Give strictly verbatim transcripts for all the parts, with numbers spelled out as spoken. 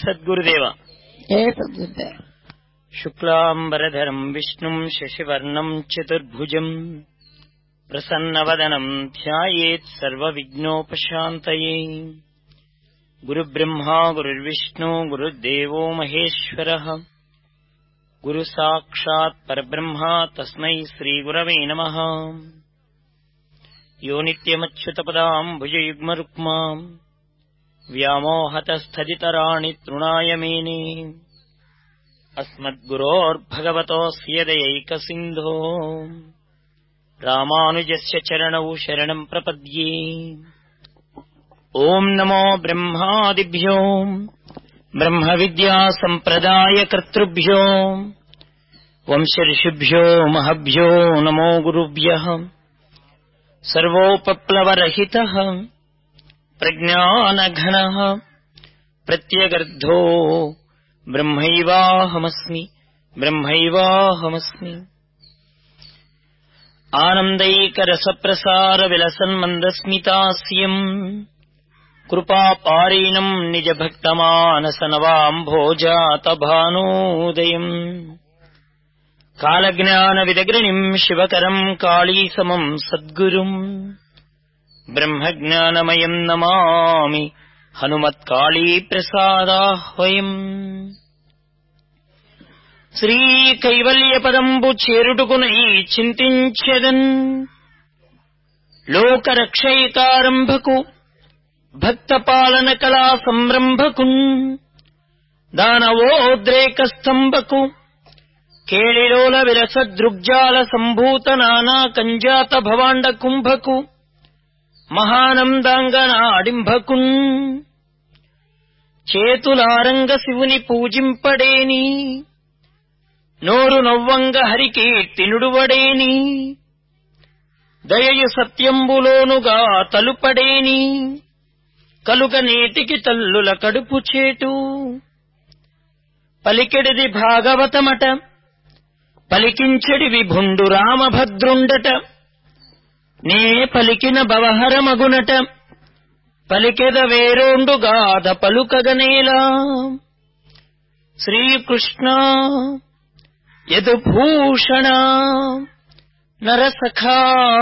సద్గురుదేవ. జయ సద్గురుదేవ. శుక్లాంబరధరం విష్ణుం శశివర్ణం చతుర్భుజం ప్రసన్నవదనం ధ్యాయేత్ సర్వవిఘ్నోపశాంతయే. గురుబ్రహ్మా గురుర్విష్ణు గురుర్దేవో మహేశ్వరః. గురు సాక్షాత్ పరబ్రహ్మ తస్మై శ్రీగురవే నమః. యో నిత్యమచ్యుతపదాంబుజయుగ్మరుక్మాం వ్యామోహతస్థితరాణి తృణాయ మేనే. అస్మద్గురోర్భగవతోస్య దయైకసింధో రామానుజస్య చరణౌ శరణం ప్రపద్యే. ఓం నమో బ్రహ్మాదిభ్యో బ్రహ్మ విద్యా సంప్రదాయ కర్తృభ్యో వంశర్షిభ్యో మహభ్యో నమో గురుభ్యః. సర్వోపప్లవరహితః ప్రజ్ఞానఘనః ప్రత్యగర్ధో బ్రహ్మైవాహమస్మి బ్రహ్మైవాహమస్మి. ఆనందైకరసప్రసార విలసన్మందస్మితాస్యం కృపాపారీణం నిజభక్తమానసనవాంభోజాతభానోదయం. కాలజ్ఞాన విదగ్రణిం శివకరం కాళీసమం సద్గురుం బ్రహ్మజ్ఞానమయం నమామి హనుమత్కాళీ ప్రసాదాహ్వయం. శ్రీ కైవల్యపదంబు చేరుటకునై చింతించెదన్ లోకరక్షైకారంభకు భక్తపాలన కళా సంరంభకున్ దానవోద్రేకస్తంభకు కేళిలోల విరసదృగ్జాల సంభూత నానా కంజాత భవాండ కుంభకు మహానందాంగనాడింభకున్ చేతులారంగ శివుని పూజింపడేని నోరు నవ్వంగ హరికీర్తి నుడువడేని దయయు సత్యంబులోనుగా తలుపడేని కలుగ నేటికి తల్లుల కడుపు చేటు. పలికెడిది భాగవతమట పలికించెడి విభుండు రామభద్రుండట నే పలికిన భవహరమగునట పలికెద వేరోండు గాథ పలుకగనేలా. శ్రీకృష్ణ యదుభూషణ నరసఖా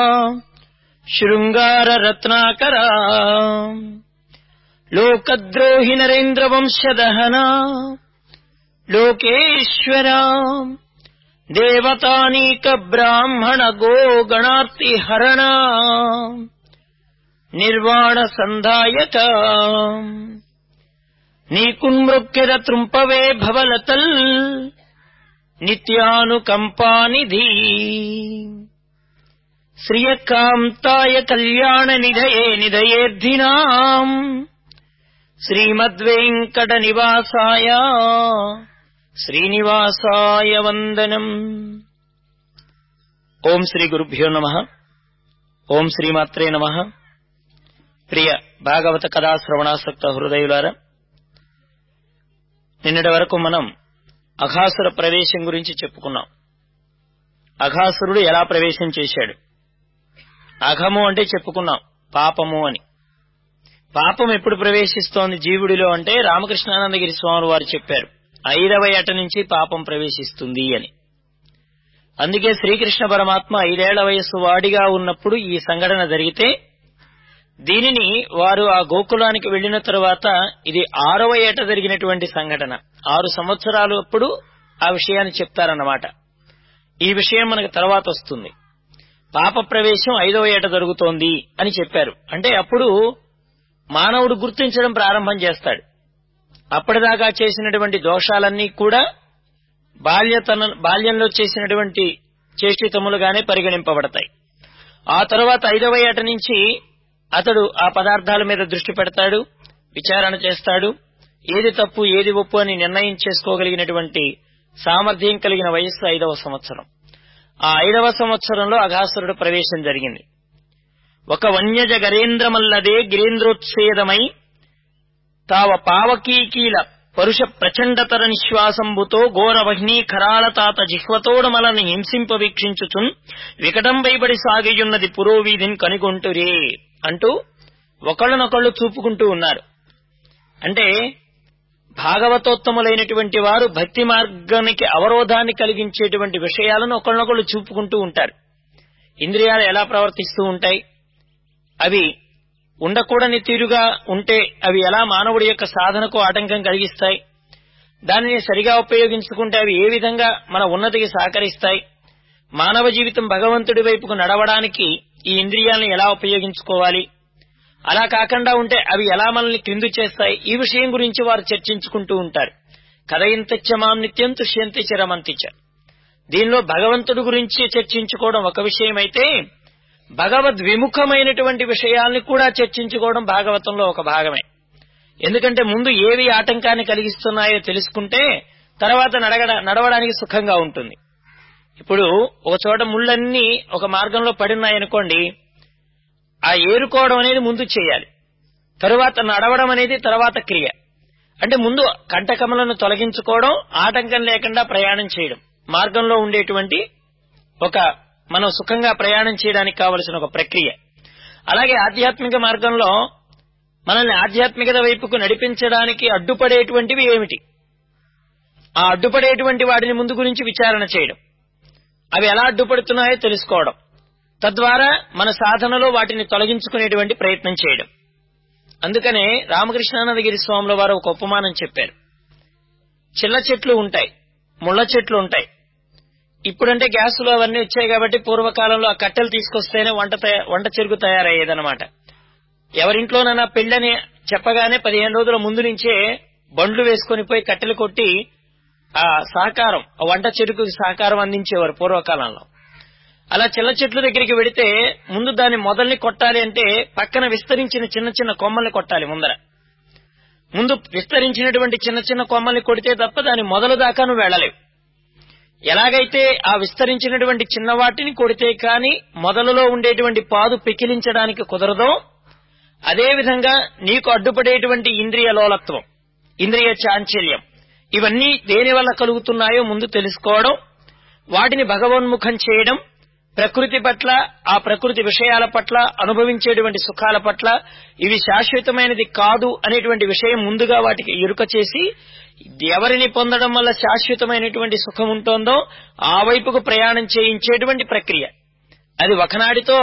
శృంగార రత్నాకర లోకద్రోహి నరేంద్ర వంశదహన లోకేశ్వర దేవతానీక బ్రాహ్మణ గోగణార్తి హరణ నిర్వాణ సంధాయక. నీకున్మృక్కెద త్రుంపవే భవలతల్ నిత్యానుకంపానిధి. శ్రియకాంతాయ కళ్యాణ నిధయే నిధయేర్ధినాం శ్రీమద్వేంకట నివాసాయ శ్రీనివాసాయ వందనం. ఓం శ్రీ గురుభ్యో నమః. ఓం శ్రీమాత్రే నమః. ప్రియ భాగవత కథా శ్రవణాసక్త హృదయులారా, నిన్నటి వరకు మనం అఘాసుర ప్రవేశం గురించి చెప్పుకున్నాం. అఘాసురుడు ఎలా ప్రవేశం చేశాడు. అఘము అంటే చెప్పుకున్నాం పాపము అని. పాపం ఎప్పుడు ప్రవేశిస్తోంది జీవుడిలో అంటే రామకృష్ణానందగిరి స్వామి వారు చెప్పారు, ఐదవ ఏట నుంచి పాపం ప్రవేశిస్తుంది అని. అందుకే శ్రీకృష్ణ పరమాత్మ ఐదేళ్ల వయస్సు వాడిగా ఉన్నప్పుడు ఈ సంఘటన జరిగితే దీనిని వారు ఆ గోకులానికి వెళ్లిన తరువాత ఇది ఆరవ ఏట జరిగినటువంటి సంఘటన. ఆరు సంవత్సరాలు అప్పుడు ఆ విషయాన్ని చెప్తారన్నమాట. ఈ విషయం మనకు తర్వాత వస్తుంది. పాప ప్రవేశం ఐదవ ఏట జరుగుతోంది అని చెప్పారు. అంటే అప్పుడు మానవుడు గుర్తించడం ప్రారంభం చేస్తాడు. అప్పటిదాకా చేసినటువంటి దోషాలన్నీ కూడా బాల్యతన బాల్యంలో చేసినటువంటి చేష్టితములుగానే పరిగణింపబడతాయి. ఆ తర్వాత ఐదవ ఏట నుంచి అతడు ఆ పదార్థాల మీద దృష్టి పెడతాడు, విచారణ చేస్తాడు. ఏది తప్పు ఏది ఒప్పు అని నిర్ణయం చేసుకోగలిగినటువంటి సామర్థ్యం కలిగిన వయస్సు ఐదవ సంవత్సరం. ఆ ఐదవ సంవత్సరంలో అఘాసురుడు ప్రవేశం జరిగింది. ఒక వన్యజ గరేంద్రమల్లదే గిరేంద్రోత్సేదమై తావ పావకీకీల పరుష ప్రచండతర నిశ్వాసంబుతో ఘోరవహ్నీ ఖరాళతాత జిహ్వతోడమలని హింసింప వీక్షించుచున్ వికటం వైబడి సాగియున్నది పురోవీధిని కనుగొంటురే అంటూ ఒకళ్ళనొకళ్ళు చూపుకుంటూ ఉన్నారు. అంటే భాగవతోత్తములైనటువంటి వారు భక్తి మార్గానికి అవరోధాన్ని కలిగించేటువంటి విషయాలను ఒకళ్ళనొకళ్ళు చూపుకుంటూ ఉంటారు. ఇంద్రియాలు ఎలా ప్రవర్తిస్తూ ఉంటాయి, అవి ఉండకూడని తీరుగా ఉంటే అవి ఎలా మానవుడి యొక్క సాధనకు ఆటంకం కలిగిస్తాయి, దానిని సరిగా ఉపయోగించుకుంటే అవి ఏ విధంగా మన ఉన్నతికి సహకరిస్తాయి, మానవ జీవితం భగవంతుడి వైపుకు నడవడానికి ఈ ఇంద్రియాలను ఎలా ఉపయోగించుకోవాలి, అలా కాకుండా ఉంటే అవి ఎలా మనల్ని క్రిందు చేస్తాయి, ఈ విషయం గురించి వారు చర్చించుకుంటూ ఉంటారు. కథయింతచ్చ మాం నిత్యం తుష్యంతి చ రమంతి చ. దీనిలో భగవంతుడి గురించి చర్చించుకోవడం ఒక విషయమైతే భగవద్విముఖమైనటువంటి విషయాల్ని కూడా చర్చించుకోవడం భాగవతంలో ఒక భాగమే. ఎందుకంటే ముందు ఏవి ఆటంకాన్ని కలిగిస్తున్నాయో తెలుసుకుంటే తర్వాత నడగడ నడవడానికి సుఖంగా ఉంటుంది. ఇప్పుడు ఒక చోట ముళ్ళన్నీ ఒక మార్గంలో పడినాయనుకోండి, ఆ ఏరుకోవడం అనేది ముందు చేయాలి, తరువాత నడవడం అనేది తర్వాత క్రియ. అంటే ముందు కంటకములను తొలగించుకోవడం, ఆటంకం లేకుండా ప్రయాణం చేయడం మార్గంలో ఉండేటువంటి ఒక మనం సుఖంగా ప్రయాణం చేయడానికి కావలసిన ఒక ప్రక్రియ. అలాగే ఆధ్యాత్మిక మార్గంలో మనల్ని ఆధ్యాత్మికత వైపుకు నడిపించడానికి అడ్డుపడేటువంటివి ఏమిటి, ఆ అడ్డుపడేటువంటి వాటిని ముందు గురించి విచారణ చేయడం, అవి ఎలా అడ్డుపడుతున్నాయో తెలుసుకోవడం, తద్వారా మన సాధనలో వాటిని తొలగించుకునేటువంటి ప్రయత్నం చేయడం. అందుకనే రామకృష్ణానందగిరి స్వాముల వారు ఒక ఉపమానం చెప్పారు. చిల్ల చెట్లు ఉంటాయి, ముళ్ళ చెట్లు ఉంటాయి. ఇప్పుడంటే గ్యాసులు అవన్నీ వచ్చాయి కాబట్టి పూర్వకాలంలో ఆ కట్టెలు తీసుకొస్తేనే వంట వంట చెరుకు తయారయ్యేదన్నమాట. ఎవరింట్లోనైనా పెళ్ళని చెప్పగానే పదిహేను రోజుల ముందు నుంచే బండ్లు వేసుకుని పోయి కట్టెలు కొట్టి ఆ సహకారం, ఆ వంట చెరుకు సహకారం అందించేవారు పూర్వకాలంలో. అలా చిల్ల చెట్ల దగ్గరికి వెడితే ముందు దాని మొదల్ని కొట్టాలి అంటే పక్కన విస్తరించిన చిన్న చిన్న కొమ్మల్ని కొట్టాలి. ముందర ముందు విస్తరించినటువంటి చిన్న చిన్న కొమ్మల్ని కొడితే తప్ప దాని మొదలు దాకా నువ్వు వెళ్లలేవు. ఎలాగైతే ఆ విస్తరించినటువంటి చిన్న వాటిని కొడితే కాని మొదలులో ఉండేటువంటి పాదు పెకిలించడానికి కుదరదో, అదేవిధంగా నీకు అడ్డుపడేటువంటి ఇంద్రియ లోలత్వం, ఇంద్రియ చాంచల్యం, ఇవన్నీ దేని వల్ల కలుగుతున్నాయో ముందు తెలుసుకోవడం, వాటిని భగవన్ముఖం చేయడం, ప్రకృతి పట్ల, ఆ ప్రకృతి విషయాల పట్ల, అనుభవించేటువంటి సుఖాల పట్ల ఇవి శాశ్వతమైనది కాదు అనేటువంటి విషయం ముందుగా వాటికి ఎరుక చేసి ఎవరిని పొందడం వల్ల శాశ్వతమైనటువంటి సుఖం ఉంటుందో ఆ వైపుకు ప్రయాణం చేయించేటువంటి ప్రక్రియ. అది ఒకనాడితో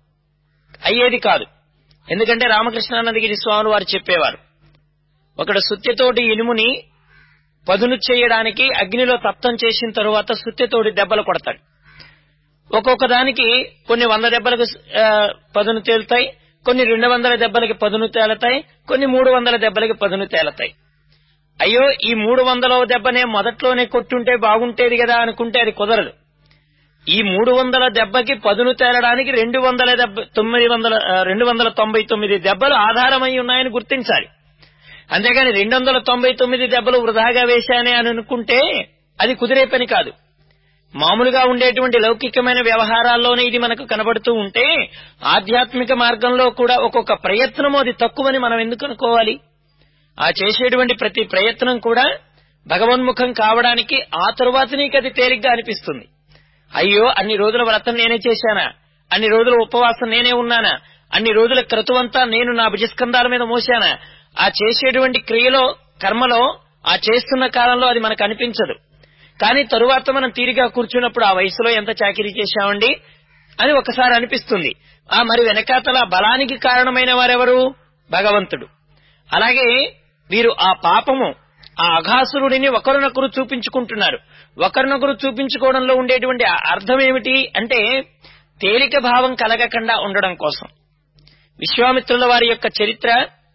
అయ్యేది కాదు. ఎందుకంటే రామకృష్ణానందగిరి స్వామి వారు చెప్పేవారు, ఒకడు సుత్తెతోటి ఇనుముని పదును చేయడానికి అగ్నిలో తప్తం చేసిన తరువాత సుత్తెతోటి దెబ్బలు కొడతాడు. ఒక్కొక్క దానికి కొన్ని వంద దెబ్బలకు పదును తేలుతాయి, కొన్ని రెండు వందల దెబ్బలకి పదును తేలతాయి, కొన్ని మూడు వందల దెబ్బలకి పదును తేలతాయి. అయ్యో ఈ మూడు వందల దెబ్బనే మొదట్లోనే కొట్టుంటే బాగుంటేది కదా అనుకుంటే అది కుదరదు. ఈ మూడు వందల దెబ్బకి పదును తేలడానికి రెండు వందల దెబ్బ తొమ్మిది వందల రెండు వందల తొంభై తొమ్మిది దెబ్బలు ఆధారమై ఉన్నాయని గుర్తించాలి. అంతేగాని రెండు వందల తొంభై తొమ్మిది దెబ్బలు వృధాగా వేశానే అని అనుకుంటే అది కుదిరే పని కాదు. మామూలుగా ఉండేటువంటి లౌకికమైన వ్యవహారాల్లోనే ఇది మనకు కనబడుతూ ఉంటే ఆధ్యాత్మిక మార్గంలో కూడా ఒక్కొక్క ప్రయత్నము అది తక్కువని మనం ఎందుకు అనుకోవాలి? ఆ చేసేటువంటి ప్రతి ప్రయత్నం కూడా భగవన్ముఖం కావడానికి ఆ తరువాత నీకు అది తేలిగ్గా అనిపిస్తుంది. అయ్యో అన్ని రోజుల వ్రతం నేనే చేశానా, అన్ని రోజుల ఉపవాసం నేనే ఉన్నానా, అన్ని రోజుల క్రతువంతా నేను నా భుజస్కంధాల మీద మోసానా, ఆ చేసేటువంటి క్రియలో కర్మలో ఆ చేస్తున్న కాలంలో అది మనకు అనిపించదు. కానీ తరువాత మనం తీరిగా కూర్చున్నప్పుడు ఆ వయసులో ఎంత చాకిరీ చేశామండి అని ఒకసారి అనిపిస్తుంది. ఆ మరి వెనకాతల బలానికి కారణమైన వారెవరు? భగవంతుడు. అలాగే వీరు ఆ పాపము, ఆ అఘాసురుడిని ఒకరినొకరు చూపించుకుంటున్నారు. ఒకరినొకరు చూపించుకోవడంలో ఉండేటువంటి అర్థం ఏమిటి అంటే తేలిక భావం కలగకుండా ఉండడం కోసం. విశ్వామిత్రుల వారి యొక్క చరిత్ర,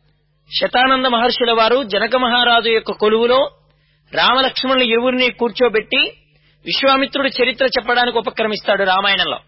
శతానంద మహర్షుల వారు జనక మహారాజు యొక్క కొలువులో రామలక్ష్మణులు ఇరువురిని కూర్చోబెట్టి విశ్వామిత్రుడి చరిత్ర చెప్పడానికి ఉపక్రమిస్తాడు రామాయణంలో.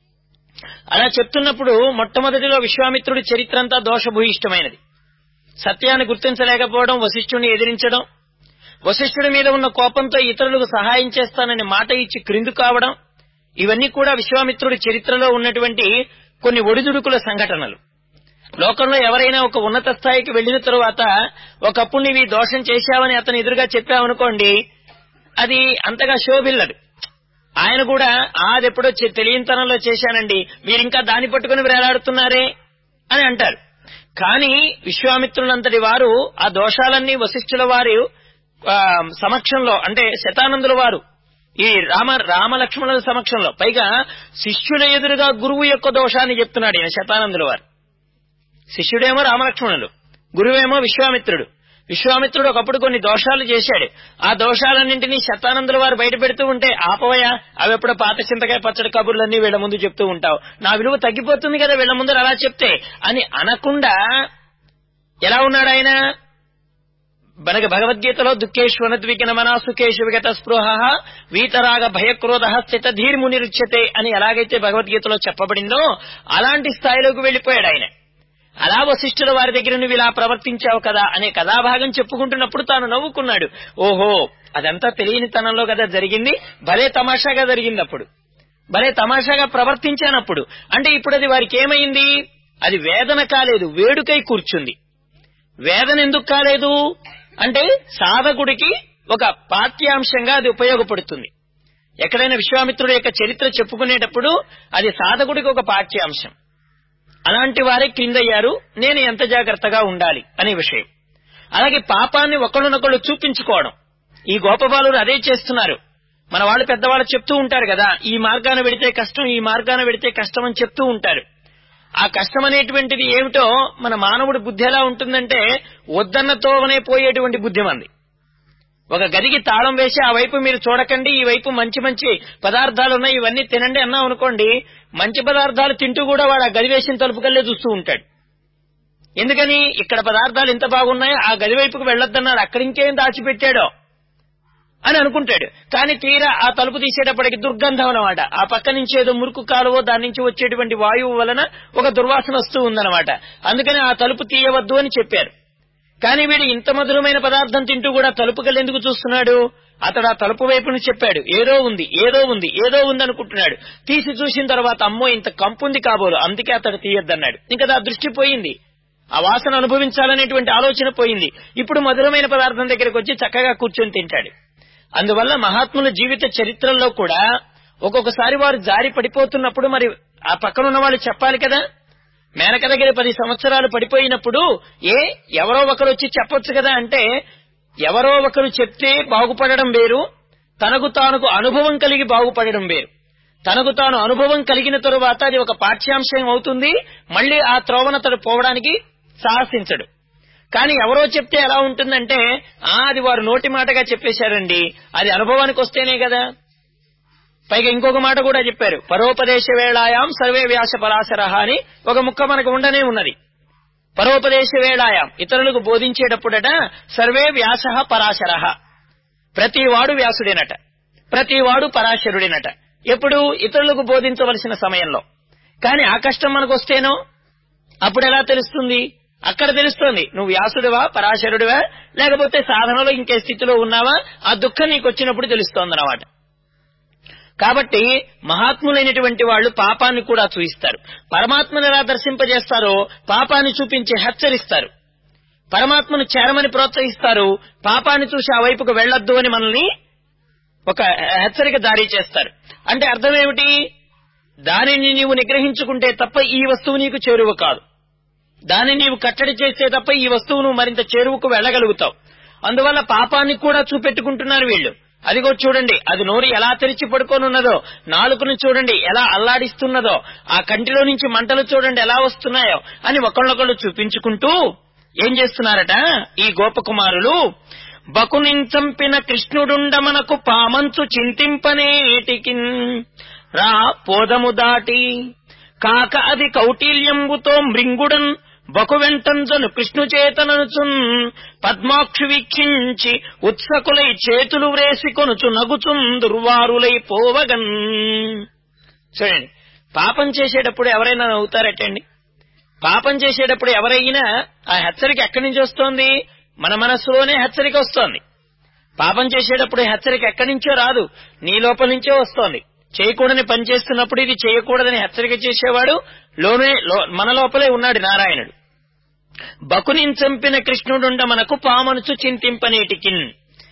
అలా చెప్తున్నప్పుడు మొట్టమొదటిలో విశ్వామిత్రుడి చరిత్ర అంతా దోషభూయిష్టమైనది. సత్యాన్ని గుర్తించలేకపోవడం, వశిష్ఠుడిని ఎదిరించడం, వశిష్ఠుడి మీద ఉన్న కోపంతో ఇతరులకు సహాయం చేస్తానని మాట ఇచ్చి క్రిందు కావడం, ఇవన్నీ కూడా విశ్వామిత్రుడి చరిత్రలో ఉన్నటువంటి కొన్ని ఒడిదుడుకుల సంఘటనలు. లోకంలో ఎవరైనా ఒక ఉన్నత స్థాయికి వెళ్లిన తరువాత ఒకప్పుడు నీవి దోషం చేశావని అతను ఎదురుగా చెప్పావనుకోండి, అది అంతగా శోభిల్లడు. ఆయన కూడా అదెప్పుడో తెలియనితనంలో చేశానండి, మీరింకా దాన్ని పట్టుకుని వేలాడుతున్నారే అని అంటారు. కానీ విశ్వామిత్రులంతటి వారు ఆ దోషాలన్నీ వశిష్ఠుల వారు సమక్షంలో, అంటే శతానందుల వారు ఈ రామ రామలక్ష్మణుల సమక్షంలో, పైగా శిష్యుల ఎదురుగా గురువు యొక్క దోషాన్ని చెప్తున్నాడు ఈయన శతానందుల వారు. శిష్యుడేమో రామలక్ష్మణులు, గురువేమో విశ్వామిత్రుడు. విశ్వామిత్రుడు ఒకప్పుడు కొన్ని దోషాలు చేశాడు. ఆ దోషాలన్నింటినీ శతానందుల వారు బయట పెడుతూ ఉంటే, ఆపవయ్యా అవెప్పుడో పాత చింతకాయ పచ్చడి కబుర్లన్నీ వీళ్ల ముందు చెప్తూ ఉంటావు, నా విలువ తగ్గిపోతుంది కదా వీళ్ల ముందు అలా చెప్తే అని అనకుండా ఎలా ఉన్నాడు ఆయన? మనకి భగవద్గీతలో దుఃఖేష్వనద్వికిన మనసుకేషు విగత స్పృహ వీతరాగ భయక్రోధ స్థిత ధీర్మునిరుచ్యతే అని ఎలాగైతే భగవద్గీతలో చెప్పబడిందో అలాంటి స్థాయిలోకి వెళ్లిపోయాడు ఆయన. అలా వశిష్ఠుల వారి దగ్గర నువ్వు ఇలా ప్రవర్తించావు కదా అనే కథాభాగం చెప్పుకుంటున్నప్పుడు తాను నవ్వుకున్నాడు. ఓహో, అదంతా తెలియని తనంలో కదా జరిగింది, భలే తమాషాగా జరిగింది, అప్పుడు భలే తమాషాగా ప్రవర్తించానప్పుడు. అంటే ఇప్పుడు అది వారికి ఏమైంది? అది వేదన కాలేదు, వేడుకై కూర్చుంది. వేదన ఎందుకు కాలేదు అంటే సాధకుడికి ఒక పాఠ్యాంశంగా అది ఉపయోగపడుతుంది. ఎక్కడైనా విశ్వామిత్రుడి యొక్క చరిత్ర చెప్పుకునేటప్పుడు అది సాధకుడికి ఒక పాఠ్యాంశం. అలాంటి వారే క్రిందయ్యారు, నేను ఎంత జాగ్రత్తగా ఉండాలి అనే విషయం. అలాగే పాపాన్ని ఒకళ్ళనొకళ్ళు చూపించుకోవడం, ఈ గోపబాలురు అదే చేస్తున్నారు. మన వాళ్ళు పెద్దవాళ్ళు చెప్తూ ఉంటారు కదా, ఈ మార్గాన వెడితే కష్టం, ఈ మార్గాన వెడితే కష్టం అని చెప్తూ ఉంటారు. ఆ కష్టం అనేటువంటిది ఏమిటో మన మానవుడి బుద్ధి ఎలా ఉంటుందంటే, వద్దన్నతోనే పోయేటువంటి బుద్ధి మంది. ఒక గదికి తాళం వేసి ఆ వైపు మీరు చూడకండి, ఈ వైపు మంచి మంచి పదార్థాలు ఉన్నాయి ఇవన్నీ తినండి అన్నాం అనుకోండి, మంచి పదార్థాలు తింటూ కూడా వాడు ఆ గది వేసిన తలుపుకల్లే చూస్తూ ఉంటాడు. ఎందుకని? ఇక్కడ పదార్థాలు ఇంత బాగున్నాయో ఆ గది వైపుకు వెళ్లొద్దన్నాడు, అక్కడ ఇంకేం దాచిపెట్టాడో అని అనుకుంటాడు. కానీ తీరా ఆ తలుపు తీసేటప్పటికి దుర్గంధం అన్నమాట. ఆ పక్క నుంచి ఏదో మురుకు కాలువో దాని నుంచి వచ్చేటువంటి వాయువు వలన ఒక దుర్వాసన వస్తూ ఉందన్నమాట. అందుకని ఆ తలుపు తీయవద్దు అని చెప్పారు. కానీ వీడు ఇంత మధురమైన పదార్థం తింటూ కూడా తలుపుకలు ఎందుకు చూస్తున్నాడు? అతడు ఆ తలుపు వైపుని చెప్పాడు, ఏదో ఉంది ఏదో ఉంది ఏదో ఉంది అనుకుంటున్నాడు. తీసి చూసిన తర్వాత అమ్మో ఇంత కంపుంది కాబోలు, అందుకే అతడు తీయొద్దన్నాడు. ఇంకా ఆ దృష్టి పోయింది, ఆ వాసన అనుభవించాలనేటువంటి ఆలోచన పోయింది. ఇప్పుడు మధురమైన పదార్థం దగ్గరికి వచ్చి చక్కగా కూర్చొని తింటాడు. అందువల్ల మహాత్ముల జీవిత చరిత్రల్లో కూడా ఒక్కొక్కసారి వారు జారి పడిపోతున్నప్పుడు మరి ఆ పక్కనున్న వాళ్ళు చెప్పాలి కదా. మేనక దగ్గర పది సంవత్సరాలు పడిపోయినప్పుడు ఏ ఎవరో ఒకరు వచ్చి చెప్పొచ్చు కదా అంటే, ఎవరో ఒకరు చెప్తే బాగుపడడం వేరు, తనకు తానుకు అనుభవం కలిగి బాగుపడడం వేరు. తనకు తాను అనుభవం కలిగిన తరువాత అది ఒక పాఠ్యాంశం అవుతుంది, మళ్లీ ఆ త్రోవన తను పోవడానికి సాహసించడు. కానీ ఎవరో చెప్తే ఎలా ఉంటుందంటే, ఆ అది వారు నోటి మాటగా చెప్పేశారండి, అది అనుభవానికి వస్తేనే కదా. పైగా ఇంకొక మాట కూడా చెప్పారు, పరోపదేశ వేళాయాం సర్వే వ్యాస పరాశరః అని ఒక ముక్క మనకు ఉండనే ఉన్నది. పరోపదేశ వేళాయాం ఇతరులకు బోధించేటప్పుడట సర్వే వ్యాస పరాశరః, ప్రతివాడు వ్యాసుడేనట, ప్రతివాడు పరాశరుడేనట. ఎప్పుడు? ఇతరులకు బోధించవలసిన సమయంలో. కానీ ఆ కష్టం మనకు వస్తేనో అప్పుడు ఎలా తెలుస్తుంది? అక్కడ తెలుస్తోంది నువ్వు వ్యాసుడివా పరాశరుడివా, లేకపోతే సాధనలో ఇంకే స్థితిలో ఉన్నావా, ఆ దుఃఖం నీకు వచ్చినప్పుడు తెలుస్తోందన్నమాట. కాబట్టి మహాత్ములైనటువంటి వాళ్ళు పాపాన్ని కూడా చూయిస్తారు. పరమాత్మను ఎలా దర్శింపజేస్తారో పాపాన్ని చూపించి హెచ్చరిస్తారు. పరమాత్మను చేరమని ప్రోత్సహిస్తారు, పాపాన్ని చూసి ఆ వైపుకు వెళ్లొద్దు అని మనల్ని ఒక హెచ్చరిక జారీ చేస్తారు. అంటే అర్థం ఏమిటి? దానిని నీవు నిగ్రహించుకుంటే తప్ప ఈ వస్తువు నీకు చేరువ కాదు, దానిని నీవు కట్టడి చేస్తే తప్ప ఈ వస్తువు నువ్వు మరింత చేరువకు వెళ్లగలుగుతావు. అందువల్ల పాపాన్ని కూడా చూపెట్టుకుంటున్నారు వీళ్లు. అదిగో చూడండి, అది నోరు ఎలా తెరిచి పడుకోనున్నదో, నాలుకను చూడండి ఎలా అల్లాడిస్తున్నదో, ఆ కంటిలో నుంచి మంటలు చూడండి ఎలా వస్తున్నాయో అని ఒకళ్ళొకళ్ళు చూపించుకుంటూ ఏం చేస్తున్నారట ఈ గోపకుమారులు? బకునిన్ చంపిన కృష్ణుడుండ మనకు పామంచు చింతింపనేటికి రా పోదము దాటి కాక అది కౌటిల్యంబుతో మృంగుడన్ బకు వెంటంజను కృష్ణు చేతననుచున్ పద్మాక్షు వీక్షించి ఉత్సకులై చేతులు వ్రేసి కొనుచు నగుచున్ దుర్వారులై పోవగన్. చూడండి, పాపం చేసేటప్పుడు ఎవరైనా నవ్వుతారటండి? పాపం చేసేటప్పుడు ఎవరైనా ఆ హెచ్చరిక ఎక్కడి నుంచి వస్తోంది? మన మనస్సులోనే హెచ్చరిక వస్తోంది. పాపం చేసేటప్పుడు హెచ్చరిక ఎక్కడి నుంచో రాదు, నీ లోపల నుంచో వస్తోంది. చేయకూడని పని చేస్తున్నప్పుడు ఇది చేయకూడదని హెచ్చరిక చేసేవాడు లోనే మన లోపలే ఉన్నాడు నారాయణుడు. బకునిన్ చంపిన కృష్ణుడుండ మనకు పామనుచు చింతింపనేటికిన్.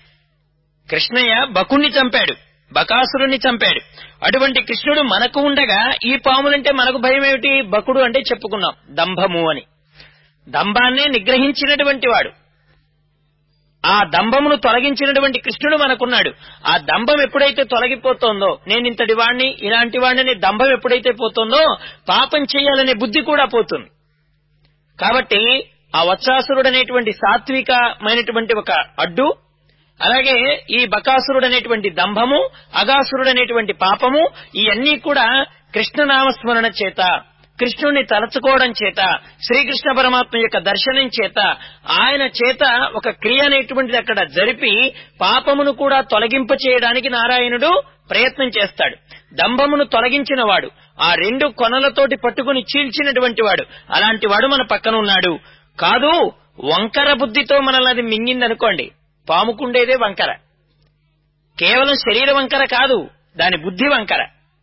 కృష్ణయ్య బకుణ్ణి చంపాడు, బకాసురుణ్ణి చంపాడు. అటువంటి కృష్ణుడు మనకు ఉండగా ఈ పాములంటే మనకు భయం ఏమిటి? బకుడు అంటే చెప్పుకున్నాం దంభము అని. దంభాన్నే నిగ్రహించినటువంటి వాడు. ఆ దంభమును తొలగించినటువంటి కృష్ణుడు మనకున్నాడు. ఆ దంభం ఎప్పుడైతే తొలగిపోతుందో, నేను ఇంతటి వాణ్ణి ఇలాంటి వాణ్ణి దంభం ఎప్పుడైతే పోతుందో పాపం చేయాలనే బుద్ధి కూడా పోతుంది. కాబట్టి ఆ వత్సాసురుడు అనేటువంటి సాత్వికమైనటువంటి ఒక అడ్డు, అలాగే ఈ బకాసురుడు అనేటువంటి దంభము, అగాసురుడు అనేటువంటి పాపము, ఇవన్నీ కూడా కృష్ణనామస్మరణ చేత, కృష్ణుణ్ణి తలచుకోవడం చేత, శ్రీకృష్ణ పరమాత్మ యొక్క దర్శనం చేత, ఆయన చేత ఒక క్రియ అనేటువంటిది అక్కడ జరిపి పాపమును కూడా తొలగింప చేయడానికి నారాయణుడు ప్రయత్నం చేస్తాడు. దంభమును తొలగించిన వాడు, ఆ రెండు కొనలతోటి పట్టుకుని చీల్చినటువంటి వాడు, అలాంటి వాడు మన పక్కన ఉన్నాడు. కాదు, వంకర బుద్ధితో మనల్ని అది మింగిందనుకోండి, పాముకుండేదే వంకర, కేవలం శరీర వంకర కాదు, దాని బుద్ధి వంకర.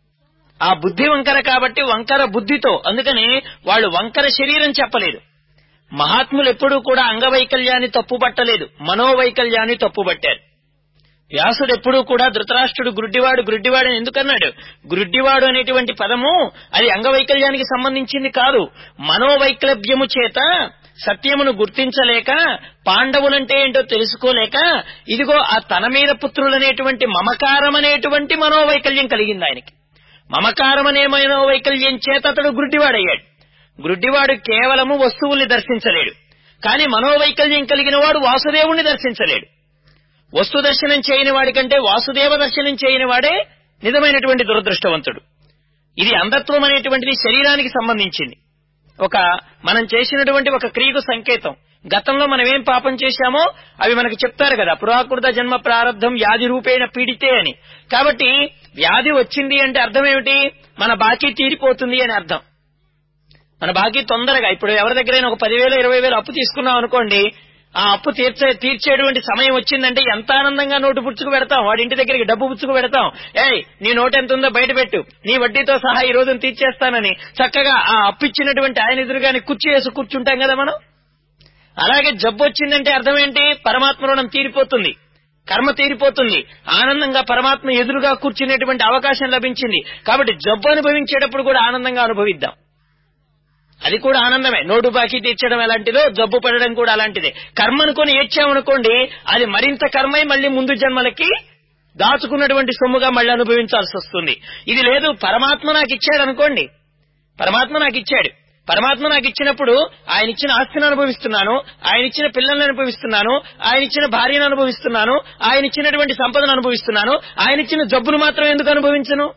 ఆ బుద్ధి వంకర కాబట్టి వంకర బుద్ధితో, అందుకని వాళ్ళు వంకర శరీరం చెప్పలేదు. మహాత్ములు ఎప్పుడూ కూడా అంగవైకల్యాన్ని తప్పుపట్టలేదు, మనోవైకల్యాన్ని తప్పుపట్టారు. వ్యాసుడు ఎప్పుడూ కూడా ధృతరాష్ట్రుడు గ్రుడ్డివాడు గ్రుడ్డివాడు అని ఎందుకన్నాడు? గ్రుడ్డివాడు అనేటువంటి పదము అది అంగవైకల్యానికి సంబంధించింది కాదు. మనోవైక్లభ్యము చేత సత్యమును గుర్తించలేక, పాండవులంటే ఏంటో తెలుసుకోలేక, ఇదిగో ఆ తన మీద పుత్రులనేటువంటి మమకారం అనేటువంటి మనోవైకల్యం కలిగింది ఆయనకి. మమకారం అనే మనోవైకల్యం చేత అతడు గ్రుడ్డివాడయ్యాడు. గ్రుడ్డివాడు కేవలము వస్తువుల్ని దర్శించలేడు, కానీ మనోవైకల్యం కలిగిన వాడు వాసుదేవుణ్ణి దర్శించలేడు. వస్తు దర్శనం చేయని వాడి కంటే వాసుదేవ దర్శనం చేయని వాడే నిజమైనటువంటి దురదృష్టవంతుడు. ఇది అంధత్వం అనేటువంటిది శరీరానికి సంబంధించింది. ఒక మనం చేసినటువంటి ఒక క్రియకు సంకేతం. గతంలో మనం ఏం పాపం చేశామో అవి మనకు చెప్తారు కదా, పురాకృత జన్మ ప్రారంధం వ్యాధి రూపేణ పీడితే అని. కాబట్టి వ్యాధి వచ్చింది అంటే అర్థం ఏమిటి? మన బాకీ తీరిపోతుంది అని అర్థం. మన బాకీ తొందరగా, ఇప్పుడు ఎవరి దగ్గరైనా ఒక పదివేలు ఇరవై వేలు అప్పు తీసుకున్నాం అనుకోండి, ఆ అప్పు తీర్చే తీర్చేటువంటి సమయం వచ్చిందంటే ఎంత ఆనందంగా నోటు పుచ్చుకు పెడతాం, వాడి ఇంటి దగ్గరికి డబ్బు పుచ్చుకు పెడతాం. ఏయ్, నీ నోటు ఎంత ఉందో బయట పెట్టు, నీ వడ్డీతో సహా ఈ రోజున తీర్చేస్తానని చక్కగా ఆ అప్పు ఇచ్చినటువంటి ఆయన ఎదురుగానే కుర్చీ వేసి కూర్చుంటాం కదా మనం. అలాగే జబ్బు వచ్చిందంటే అర్థం ఏంటి? పరమాత్మ రుణం తీరిపోతుంది, కర్మ తీరిపోతుంది, ఆనందంగా పరమాత్మ ఎదురుగా కూర్చునేటువంటి అవకాశం లభించింది. కాబట్టి జబ్బు అనుభవించేటప్పుడు కూడా ఆనందంగా అనుభవిద్దాం. అది కూడా ఆనందమే. నోటు బాకీ తీర్చడం ఎలాంటిదో జబ్బు పడడం కూడా అలాంటిదే. కర్మ అనుకుని ఏడ్చామనుకోండి, అది మరింత కర్మై మళ్లీ ముందు జన్మలకి దాచుకున్నటువంటి సొమ్ముగా మళ్లీ అనుభవించాల్సి వస్తుంది. ఇది లేదు, పరమాత్మ నాకు ఇచ్చాడు అనుకోండి, పరమాత్మ నాకు ఇచ్చాడు, పరమాత్మ నాకు ఇచ్చినప్పుడు ఆయన ఇచ్చిన ఆస్తిని అనుభవిస్తున్నాను, ఆయన ఇచ్చిన పిల్లల్ని అనుభవిస్తున్నాను, ఆయన ఇచ్చిన భార్యను అనుభవిస్తున్నాను, ఆయన ఇచ్చినటువంటి సంపదను అనుభవిస్తున్నాను, ఆయన ఇచ్చిన జబ్బును మాత్రం ఎందుకు అనుభవించను?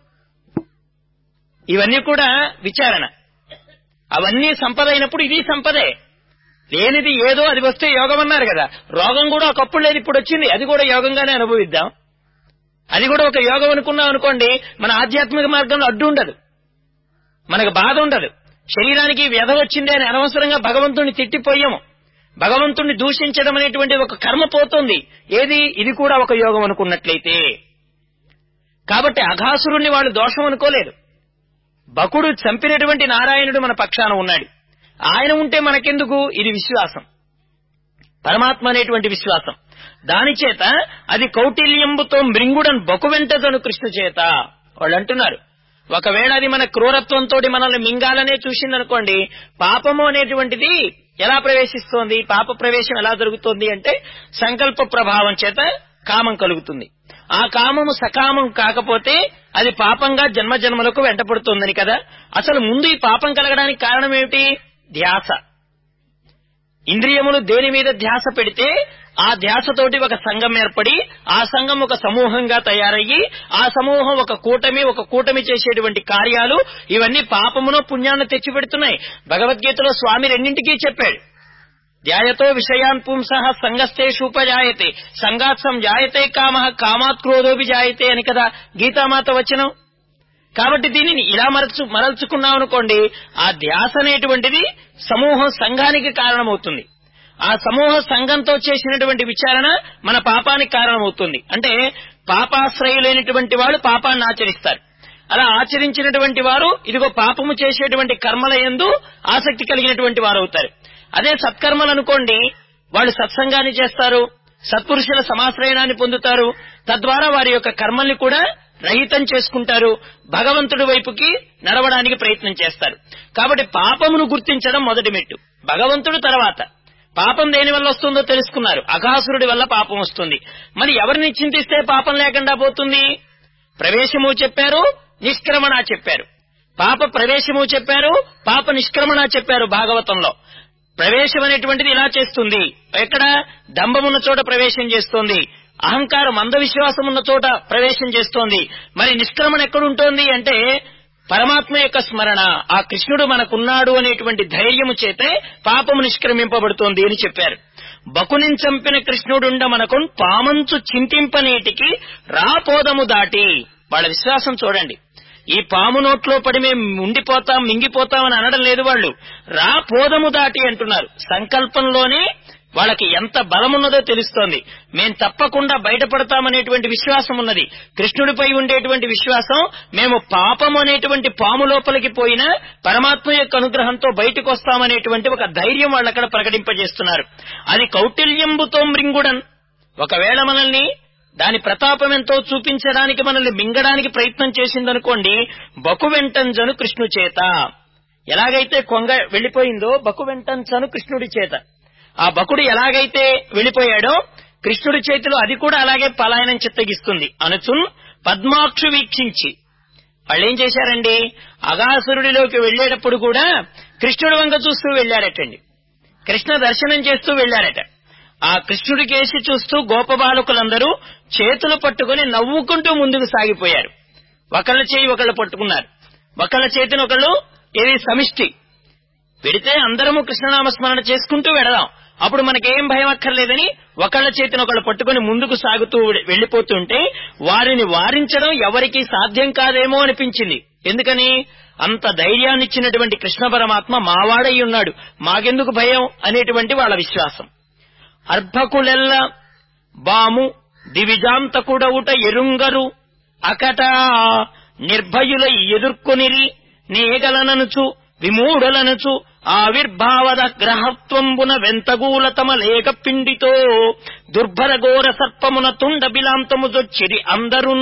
ఇవన్నీ కూడా విచారణ. అవన్నీ సంపద అయినప్పుడు ఇది సంపదే. లేనిది ఏదో అది వస్తే యోగం అన్నారు కదా, రోగం కూడా ఒకప్పుడు లేదు, ఇప్పుడు వచ్చింది, అది కూడా యోగంగానే అనుభవిద్దాం. అది కూడా ఒక యోగం అనుకున్నాం అనుకోండి, మన ఆధ్యాత్మిక మార్గంలో అడ్డు ఉండదు, మనకు బాధ ఉండదు. శరీరానికి వ్యధ వచ్చింది అని అనవసరంగా భగవంతుణ్ణి తిట్టిపోయాము, భగవంతుణ్ణి దూషించడం అనేటువంటి ఒక కర్మ పోతుంది. ఏది? ఇది కూడా ఒక యోగం అనుకున్నట్లయితే. కాబట్టి అఘాసురుణ్ణి వాళ్ళు దోషం అనుకోలేదు. బకుడు చంపినటువంటి నారాయణుడు మన పక్షాన ఉన్నాడు, ఆయన ఉంటే మనకెందుకు? ఇది విశ్వాసం, పరమాత్మ అనేటువంటి విశ్వాసం. దాని చేత అది కౌటిల్యంబుతో మృంగుడన్ బకు వెంటదను కృష్ణ చేత. వాళ్ళు అంటున్నారు, ఒకవేళ అది మన క్రూరత్వంతో మనల్ని మింగాలనే చూసిందనుకోండి, పాపము అనేటువంటిది ఎలా ప్రవేశిస్తోంది? పాప ప్రవేశం ఎలా జరుగుతోంది అంటే సంకల్ప ప్రభావం చేత కామం కలుగుతుంది. ఆ కామము సకామం కాకపోతే అది పాపంగా జన్మ జన్మలకు వెంటపడుతోందని కదా. అసలు ముందు ఈ పాపం కలగడానికి కారణం ఏమిటి? ధ్యాస. ఇంద్రియములు దేని మీద ధ్యాస పెడితే ఆ ధ్యాసతోటి ఒక సంఘం ఏర్పడి, ఆ సంఘం ఒక సమూహంగా తయారయ్యి, ఆ సమూహం ఒక కూటమి, ఒక కూటమి చేసేటువంటి కార్యాలు, ఇవన్నీ పాపమునో పుణ్యాన్ని తెచ్చిపెడుతున్నాయి. భగవద్గీతలో స్వామి రెండింటికీ చెప్పాడు, ధ్యాయతో విషయాన్ పుంసః సంగస్తేషూపజాయతే సంగాత్ సంజాయతే కామః కామాత్ క్రోధోపి జాయతే అని కదా గీతామాత వచనం. కాబట్టి దీనిని ఇలా మరచు మరల్చుకున్నాం అనుకోండి, ఆ ధ్యాస అనేటువంటిది సమూహం సంఘానికి కారణమవుతుంది. ఆ సమూహ సంఘంతో చేసినటువంటి విచారణ మన పాపానికి కారణమవుతుంది. అంటే పాపాశ్రయులైనటువంటి వాళ్ళు పాపాన్ని ఆచరిస్తారు. అలా ఆచరించినటువంటి వారు ఇదిగో పాపము చేసేటువంటి కర్మల యందు ఆసక్తి కలిగినటువంటి వారు అవుతారు. అదే సత్కర్మలు అనుకోండి, వాళ్ళు సత్సంగాన్ని చేస్తారు, సత్పురుషుల సమాశ్రయణాన్ని పొందుతారు, తద్వారా వారి యొక్క కర్మల్ని కూడా రహితం చేసుకుంటారు, భగవంతుడి వైపుకి నడవడానికి ప్రయత్నం చేస్తారు. కాబట్టి పాపమును గుర్తించడం మొదటి మెట్టు, భగవంతుడు తర్వాత. పాపం దేని వల్ల వస్తుందో తెలుసుకున్నారు. అఘాసురుడి వల్ల పాపం వస్తుంది. మరి ఎవరిని చింతిస్తే పాపం లేకుండా పోతుంది? ప్రవేశము చెప్పారు, నిష్క్రమణ చెప్పారు. పాప ప్రవేశము చెప్పారు, పాప నిష్క్రమణ చెప్పారు. భాగవతంలో ప్రవేశం అనేటువంటిది ఇలా చేస్తుంది. ఎక్కడ? దంభమున్న చోట ప్రవేశం చేస్తోంది, అహంకారం అంధ విశ్వాసం ఉన్న చోట ప్రవేశం చేస్తోంది. మరి నిష్క్రమణ ఎక్కడుంటోంది అంటే పరమాత్మ యొక్క స్మరణ, ఆ కృష్ణుడు మనకున్నాడు అనేటువంటి ధైర్యము చేతే పాపము నిష్క్రమింపబడుతోంది అని చెప్పారు. బకునిని చంపిన కృష్ణుడుండ మనకు పామంచు చింతింపనేటికి రాపోదము దాటి. వాళ్ళ విశ్వాసం చూడండి. ఈ పాము నోట్లో పడి మేము ఉండిపోతాం, మింగిపోతామని అనడం లేదు. వాళ్ళు రా పోదము దాటి అంటున్నారు. సంకల్పంలోనే వాళ్ళకి ఎంత బలమున్నదో తెలుస్తోంది. మేం తప్పకుండా బయటపడతామనేటువంటి విశ్వాసం ఉన్నది. కృష్ణుడిపై ఉండేటువంటి విశ్వాసం, మేము పాపం అనేటువంటి పాము లోపలికి పోయినా పరమాత్మ యొక్క అనుగ్రహంతో బయటకు వస్తామనేటువంటి ఒక ధైర్యం వాళ్ళు అక్కడ ప్రకటింపజేస్తున్నారు. అది కౌటిల్యంబుతో మృంగుడన్. ఒకవేళ మనల్ని దాని ప్రతాపం ఎంతో చూపించడానికి మనల్ని మింగడానికి ప్రయత్నం చేసిందనుకోండి, బకు వెంటంజను కృష్ణు చేత. ఎలాగైతే కొంగ వెళ్లిపోయిందో బకు వెంటంచను కృష్ణుడి చేత, ఆ బకుడు ఎలాగైతే వెళ్లిపోయాడో కృష్ణుడి చేతిలో అది కూడా అలాగే పలాయనం చిత్తగిస్తుంది. అనుచున్ పద్మాక్షు వీక్షించి వాళ్ళేం చేశారండి, అఘాసురుడిలోకి వెళ్లేటప్పుడు కూడా కృష్ణుడి వంక చూస్తూ వెళ్లారటండి. కృష్ణ దర్శనం చేస్తూ వెళ్లారట. ఆ కృష్ణుడి కేసి చూస్తూ గోపబాలకులందరూ చేతులు పట్టుకుని నవ్వుకుంటూ ముందుకు సాగిపోయారు. ఒకళ్ళ చేయి ఒకళ్ళు పట్టుకున్నారు. ఒకళ్ళ చేతిని ఒకళ్ళు ఏది సమిష్టి పెడితే అందరము కృష్ణనామస్మరణ చేసుకుంటూ వెడదాం, అప్పుడు మనకేం భయం అక్కర్లేదని ఒకళ్ళ చేతిని ఒకళ్ళు పట్టుకుని ముందుకు సాగుతూ వెళ్లిపోతుంటే వారిని వారించడం ఎవరికీ సాధ్యం కాదేమో అనిపించింది. ఎందుకని? అంత ధైర్యాన్నిచ్చినటువంటి కృష్ణ పరమాత్మ మావాడై ఉన్నాడు, మాకెందుకు భయం అనేటువంటి వాళ్ళ విశ్వాసం. అర్భకులెల్ల బాము దివిజాంతకుడవుట ఎరుంగరు అకట నిర్భయులై ఎదుర్కొనిరి నేగలననుచు విమూఢలనుచు ఆవిర్భావద గ్రహత్వంబున వెంతగూల తమ లేక పిండితో దుర్భర ఘోర సర్పమున తుండ బిలాంతము జొచ్చిరి అందరున్.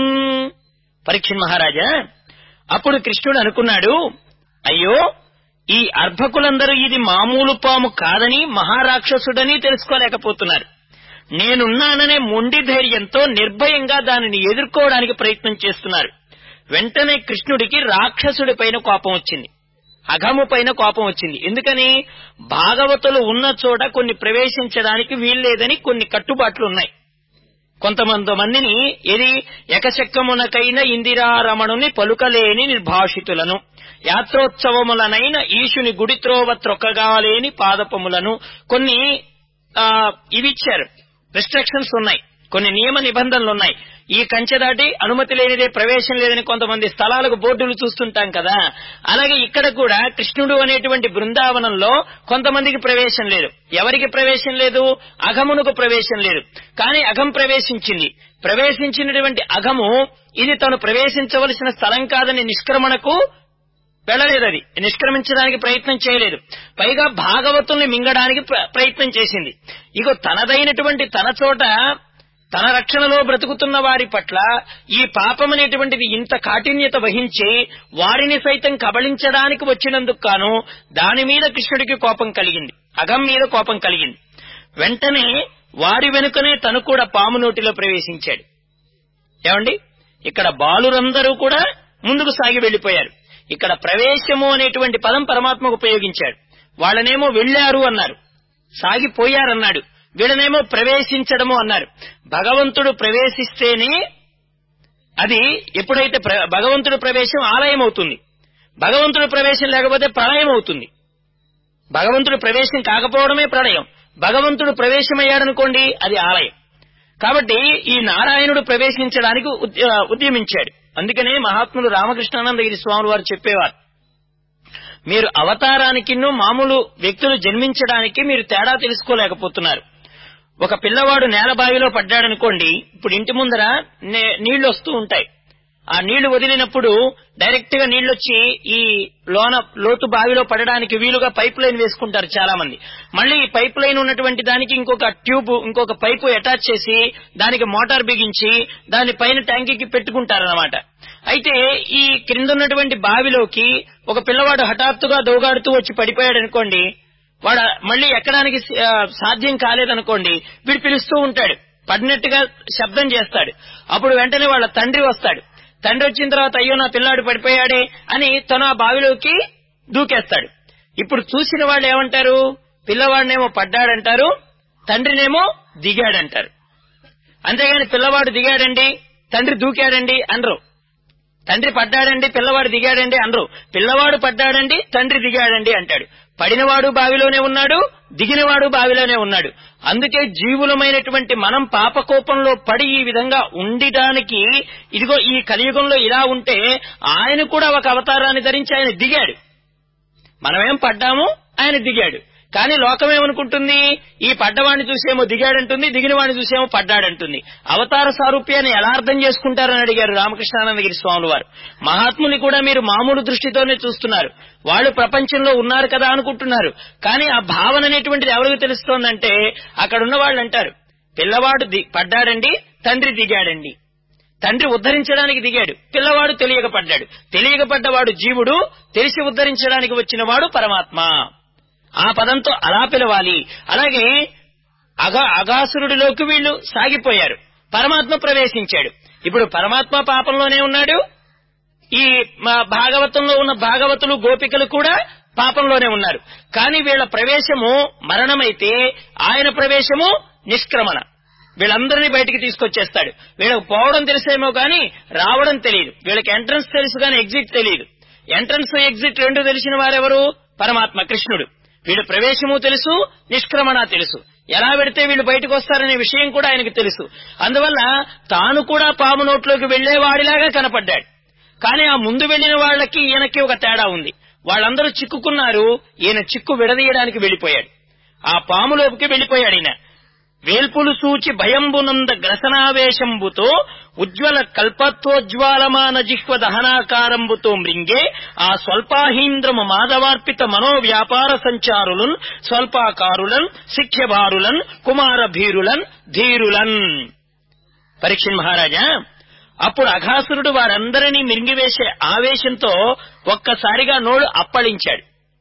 పరీక్ష మహారాజా, అప్పుడు కృష్ణుడు అనుకున్నాడు, అయ్యో ఈ అర్భకులందరూ ఇది మామూలు పాము కాదని మహారాక్షసుడని తెలుసుకోలేకపోతున్నారు. నేనున్నాననే మొండి ధైర్యంతో నిర్భయంగా దానిని ఎదుర్కోవడానికి ప్రయత్నం చేస్తున్నారు. వెంటనే కృష్ణుడికి రాక్షసుడి పైన కోపం వచ్చింది, అఘము పైన కోపం వచ్చింది. ఎందుకని? భాగవతులు ఉన్న చోట కొన్ని ప్రవేశించడానికి వీల్లేదని కొన్ని కట్టుబాట్లు ఉన్నాయి. కొంతమంది మందిని ఇది ఎకశక్కమునకైన ఇందిరారమణుని పలుకలేని నిర్భాషితులను, యాత్రోత్సవములనైన ఈశుని గుడిత్రోవ త్రొక్కగాలేని పాదపములను, కొన్ని ఇవిచ్చారు, రిస్ట్రిక్షన్స్ ఉన్నాయి, కొన్ని నియమ నిబంధనలున్నాయి. ఈ కంచె దాటి అనుమతి లేనిదే ప్రవేశం లేదని కొంతమంది స్థలాలకు బోర్డులు చూస్తుంటాం కదా. అలాగే ఇక్కడ కూడా కృష్ణుడు అనేటువంటి బృందావనంలో కొంతమందికి ప్రవేశం లేదు. ఎవరికి ప్రవేశం లేదు? అఘమునకు ప్రవేశం లేదు. కానీ అఘం ప్రవేశించింది. ప్రవేశించినటువంటి అఘము ఇది తను ప్రవేశించవలసిన స్థలం కాదని నిష్క్రమణకు వెళ్ళలేదు, అది నిష్క్రమించడానికి ప్రయత్నం చేయలేదు. పైగా భాగవతుల్ని మింగడానికి ప్రయత్నం చేసింది. ఇగో తనదైనటువంటి తన చోట తన రక్షణలో బ్రతుకుతున్న వారి పట్ల ఈ పాపమనేటువంటిది ఇంత కాఠిన్యత వహించి వారిని సైతం కబళించడానికి వచ్చినందుకు కాను దాని మీద కృష్ణుడికి కోపం కలిగింది, అఘం మీద కోపం కలిగింది. వెంటనే వారి వెనుకనే తను కూడా పాము నోటిలో ప్రవేశించాడు. ఏమండి, ఇక్కడ బాలురందరూ కూడా ముందుకు సాగి వెళ్లిపోయారు. ఇక్కడ ప్రవేశము అనేటువంటి పదం పరమాత్మకు ఉపయోగించాడు. వాళ్ళనేమో వెళ్లారు అన్నారు, సాగిపోయారన్నాడు. వీళ్ళనేమో ప్రవేశించడము అన్నారు. భగవంతుడు ప్రవేశిస్తేనే అది ఎప్పుడైతే భగవంతుడు ప్రవేశం ఆలయం అవుతుంది, భగవంతుడు ప్రవేశం లేకపోతే ప్రళయం అవుతుంది. భగవంతుడు ప్రవేశం కాకపోవడమే ప్రళయం, భగవంతుడు ప్రవేశమయ్యాడనుకోండి అది ఆలయం. కాబట్టి ఈ నారాయణుడు ప్రవేశించడానికి ఉద్యమించాడు. అందుకనే మహాత్ములు రామకృష్ణానందగిరి స్వాములు వారు చెప్పేవారు, మీరు అవతారానికిన్ను మామూలు వ్యక్తులు జన్మించడానికి మీరు తేడా తెలుసుకోలేకపోతున్నారు. ఒక పిల్లవాడు నేల బావిలో పడ్డాడనుకోండి, ఇప్పుడు ఇంటి ముందర నీళ్లు వస్తూ ఉంటాయి. ఆ నీళ్లు వదిలినప్పుడు డైరెక్ట్ గా నీళ్లొచ్చి ఈ లోన లోతు బావిలో పడడానికి వీలుగా పైప్ లైన్ వేసుకుంటారు చాలా మంది. మళ్లీ ఈ పైప్ లైన్ ఉన్నటువంటి దానికి ఇంకొక ట్యూబ్, ఇంకొక పైపు అటాచ్ చేసి దానికి మోటార్ బిగించి దాని పైన ట్యాంకీకి పెట్టుకుంటారన్నమాట. అయితే ఈ క్రిందున్నటువంటి బావిలోకి ఒక పిల్లవాడు హఠాత్తుగా దోగాడుతూ వచ్చి పడిపోయాడు అనుకోండి, వాడు మళ్ళీ ఎక్కడానికి సాధ్యం కాలేదనుకోండి, వీడు పిలుస్తూ ఉంటాడు, పడినట్టుగా శబ్దం చేస్తాడు. అప్పుడు వెంటనే వాళ్ళ తండ్రి వస్తాడు. తండ్రి వచ్చిన తర్వాత అయ్యో నా పిల్లాడు పడిపోయాడే అని తను ఆ బావిలోకి దూకేస్తాడు. ఇప్పుడు చూసిన వాళ్ళు ఏమంటారు? పిల్లవాడినేమో పడ్డాడంటారు, తండ్రినేమో దిగాడంటారు. అంతేగాని పిల్లవాడు దిగాడండి తండ్రి దూకాడండి అనరు. తండ్రి పడ్డాడండి పిల్లవాడు దిగాడండి అనరు. పిల్లవాడు పడ్డాడండి తండ్రి దిగాడండి అంటాడు. పడినవాడు బావిలోనే ఉన్నాడు, దిగినవాడు బావిలోనే ఉన్నాడు. అందుకే జీవులమైనటువంటి మనం పాపకోపంలో పడి ఈ విధంగా ఉండడానికి, ఇదిగో ఈ కలియుగంలో ఇలా ఉంటే ఆయన కూడా ఒక అవతారాన్ని ధరించి ఆయన దిగాడు. మనమేం పడ్డాము, ఆయన దిగాడు. కానీ లోకమేమనుకుంటుంది? ఈ పడ్డవాడిని చూసేమో దిగాడంటుంది, దిగిన వాడిని చూసేమో పడ్డాడంటుంది. అవతార సారూప్యాన్ని ఎలా అర్థం చేసుకుంటారని అడిగారు రామకృష్ణానందగిరి స్వాములు వారు. మహాత్ముని కూడా మీరు మామూలు దృష్టితోనే చూస్తున్నారు, వాళ్ళు ప్రపంచంలో ఉన్నారు కదా అనుకుంటున్నారు. కానీ ఆ భావన అనేటువంటిది ఎవరికి తెలుస్తోందంటే అక్కడున్న వాళ్ళు అంటారు, పిల్లవాడు పడ్డాడండి, తండ్రి దిగాడండి. తండ్రి ఉద్ధరించడానికి దిగాడు, పిల్లవాడు తెలియక పడ్డాడు. తెలియక పడ్డవాడు జీవుడు, తెలిసి ఉద్ధరించడానికి వచ్చిన వాడు పరమాత్మ. ఆ పదంతో అలా పిలవాలి. అలాగే అగా అగాసురుడిలోకి వీళ్ళు సాగిపోయారు, పరమాత్మ ప్రవేశించాడు. ఇప్పుడు పరమాత్మ పాపంలోనే ఉన్నాడు, ఈ భాగవతంలో ఉన్న భాగవతులు గోపికలు కూడా పాపంలోనే ఉన్నారు. కానీ వీళ్ళ ప్రవేశము మరణమైతే ఆయన ప్రవేశము నిష్క్రమణ. వీళ్ళందరినీ బయటికి తీసుకొచ్చేస్తాడు. వీళ్ళకి పోవడం తెలిసేమో కానీ రావడం తెలియదు. వీళ్ళకి ఎంట్రన్స్ తెలుసు కానీ ఎగ్జిట్ తెలియదు. ఎంట్రన్స్ ఎగ్జిట్ రెండు తెలిసిన వారెవరు? పరమాత్మ కృష్ణుడు. వీళ్ళ ప్రవేశము తెలుసు, నిష్క్రమణ తెలుసు. ఎలా పెడితే వీళ్ళు బయటకు వస్తారనే విషయం కూడా ఆయనకు తెలుసు. అందువల్ల తాను కూడా పాము నోట్లోకి వెళ్లేవాడిలాగా కనపడ్డాడు. కానీ ఆ ముందు వెళ్లిన వాళ్లకి ఈయనకి ఒక తేడా ఉంది. వాళ్ళందరూ చిక్కుకున్నారు, ఈయన చిక్కు విడదీయడానికి వెళ్లిపోయాడు. ఆ పాములోకి వెళ్లిపోయాడు ఈయన. వేల్పులు సూచి భయంబునంద గ్రసనావేశంబుతో ఉజ్వల కల్పత్వోజ్వాలమాన జిహ్వ దహనాకారంబుతో మృంగే ఆ స్వల్పాహీంద్రము మాధవార్పిత మనోవ్యాపార సంచారులన్ స్వల్పాకారులన్ శిఖ్యభారులన్ కుమార భీరులన్ ధీరులన్. పరీక్షణ్ మహారాజా, అప్పుడు అఘాసురుడు వారందరినీ మింగివేసే ఆవేశంతో ఒక్కసారిగా నోడు అప్పళించాడు.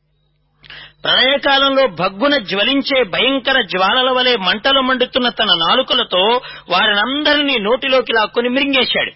ప్రళయకాలంలో భగ్గున జ్వలించే భయంకర జ్వాలల వలె మంటలు మండుతున్న తన నాలుకలతో వారినందరినీ నోటిలోకి లాక్కొని మింగేశాడు.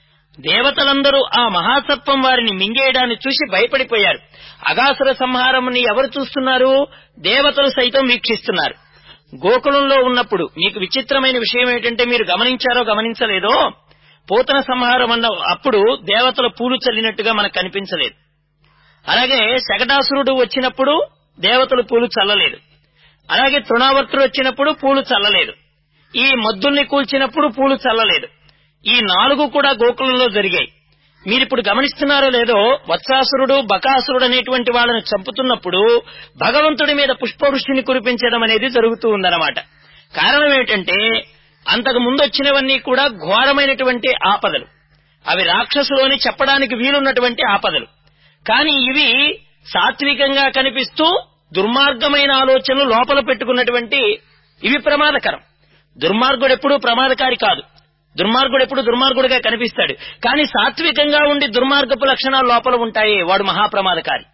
దేవతలందరూ ఆ మహాసర్పం వారిని మింగేయడాన్ని చూసి భయపడిపోయారు. అఘాసుర సంహారముని ఎవరు చూస్తున్నారు? దేవతలు సైతం వీక్షిస్తున్నారు. గోకులంలో ఉన్నప్పుడు మీకు విచిత్రమైన విషయం ఏంటంటే, మీరు గమనించారో గమనించలేదో, పోతన సంహారం అన్న అప్పుడు దేవతలు పూలు చల్లినట్టుగా మనకు కనిపించలేదు. అలాగే శకటాసురుడు వచ్చినప్పుడు దేవతలు పూలు చల్లలేదు. అలాగే తృణావర్తుడు వచ్చినప్పుడు పూలు చల్లలేదు. ఈ మద్దుల్ని కూల్చినప్పుడు పూలు చల్లలేదు. ఈ నాలుగు కూడా గోకులంలో జరిగాయి. మీరిప్పుడు గమనిస్తున్నారో లేదో, వత్సాసురుడు బకాసురుడు అనేటువంటి వాళ్ళని చంపుతున్నప్పుడు భగవంతుడి మీద పుష్పవృష్టిని కురిపించడం అనేది జరుగుతూ ఉందన్నమాట. కారణం ఏమిటంటే, అంతకు ముందు వచ్చినవన్నీ కూడా ఘోరమైనటువంటి ఆపదలు. అవి రాక్షసులోని చెప్పడానికి వీలున్నటువంటి ఆపదలు. కానీ ఇవి సాత్వికంగా కనిపిస్తూ దుర్మార్గమైన ఆలోచనలు లోపల పెట్టుకున్నటువంటి ఇవి ప్రమాదకరం. దుర్మార్గుడు ఎప్పుడూ ప్రమాదకారి కాదు. దుర్మార్గుడు ఎప్పుడు దుర్మార్గుడిగా కనిపిస్తాడు. కానీ సాత్వికంగా ఉండి దుర్మార్గపు లక్షణాలు లోపల ఉంటాయి, వాడు మహాప్రమాదకారి.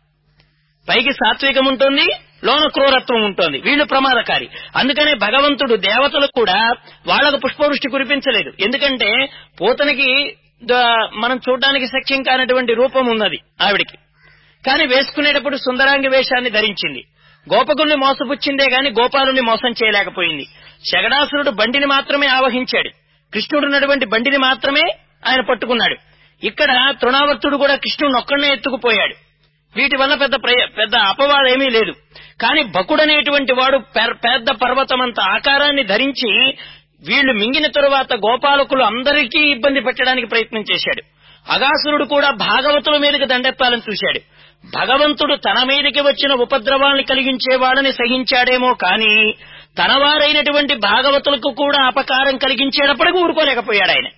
పైకి సాత్వికం ఉంటుంది, లోన క్రూరత్వం ఉంటుంది, వీళ్ళు ప్రమాదకారి. అందుకనే భగవంతుడు దేవతలు కూడా వాళ్లకు పుష్పవృష్టి కురిపించలేదు. ఎందుకంటే పూతనికి మనం చూడడానికి సఖ్యం కానటువంటి రూపం ఉన్నది ఆవిడికి. కానీ వేసుకునేటప్పుడు సుందరాంగి వేషాన్ని ధరించింది. గోపకుల్ని మోసపుచ్చిందే గాని గోపాలుని మోసం చేయలేకపోయింది. శగడాసురుడు బండిని మాత్రమే ఆవహించాడు, కృష్ణుడున్నటువంటి బండిని మాత్రమే ఆయన పట్టుకున్నాడు. ఇక్కడ తృణావర్తుడు కూడా కృష్ణుడిని ఒక్కడనే ఎత్తుకుపోయాడు. వీటి వల్ల పెద్ద పెద్ద అపవాదమీ లేదు. కానీ బకుడనేటువంటి వాడు పెద్ద పర్వతమంత ఆకారాన్ని ధరించి వీళ్లు మింగిన తరువాత గోపాలకులు అందరికీ ఇబ్బంది పెట్టడానికి ప్రయత్నం చేశాడు. అగాసురుడు కూడా భాగవతుల మీదకి దండెత్తాలని చూశాడు. భగవంతుడు తన మీదకి వచ్చిన ఉపద్రవాల్ని కలిగించే వాళ్ళని సహించాడేమో కానీ తనవారైనటువంటి భాగవతులకు కూడా అపకారం కలిగించేటప్పటికి ఊరుకోలేకపోయాడు ఆయన.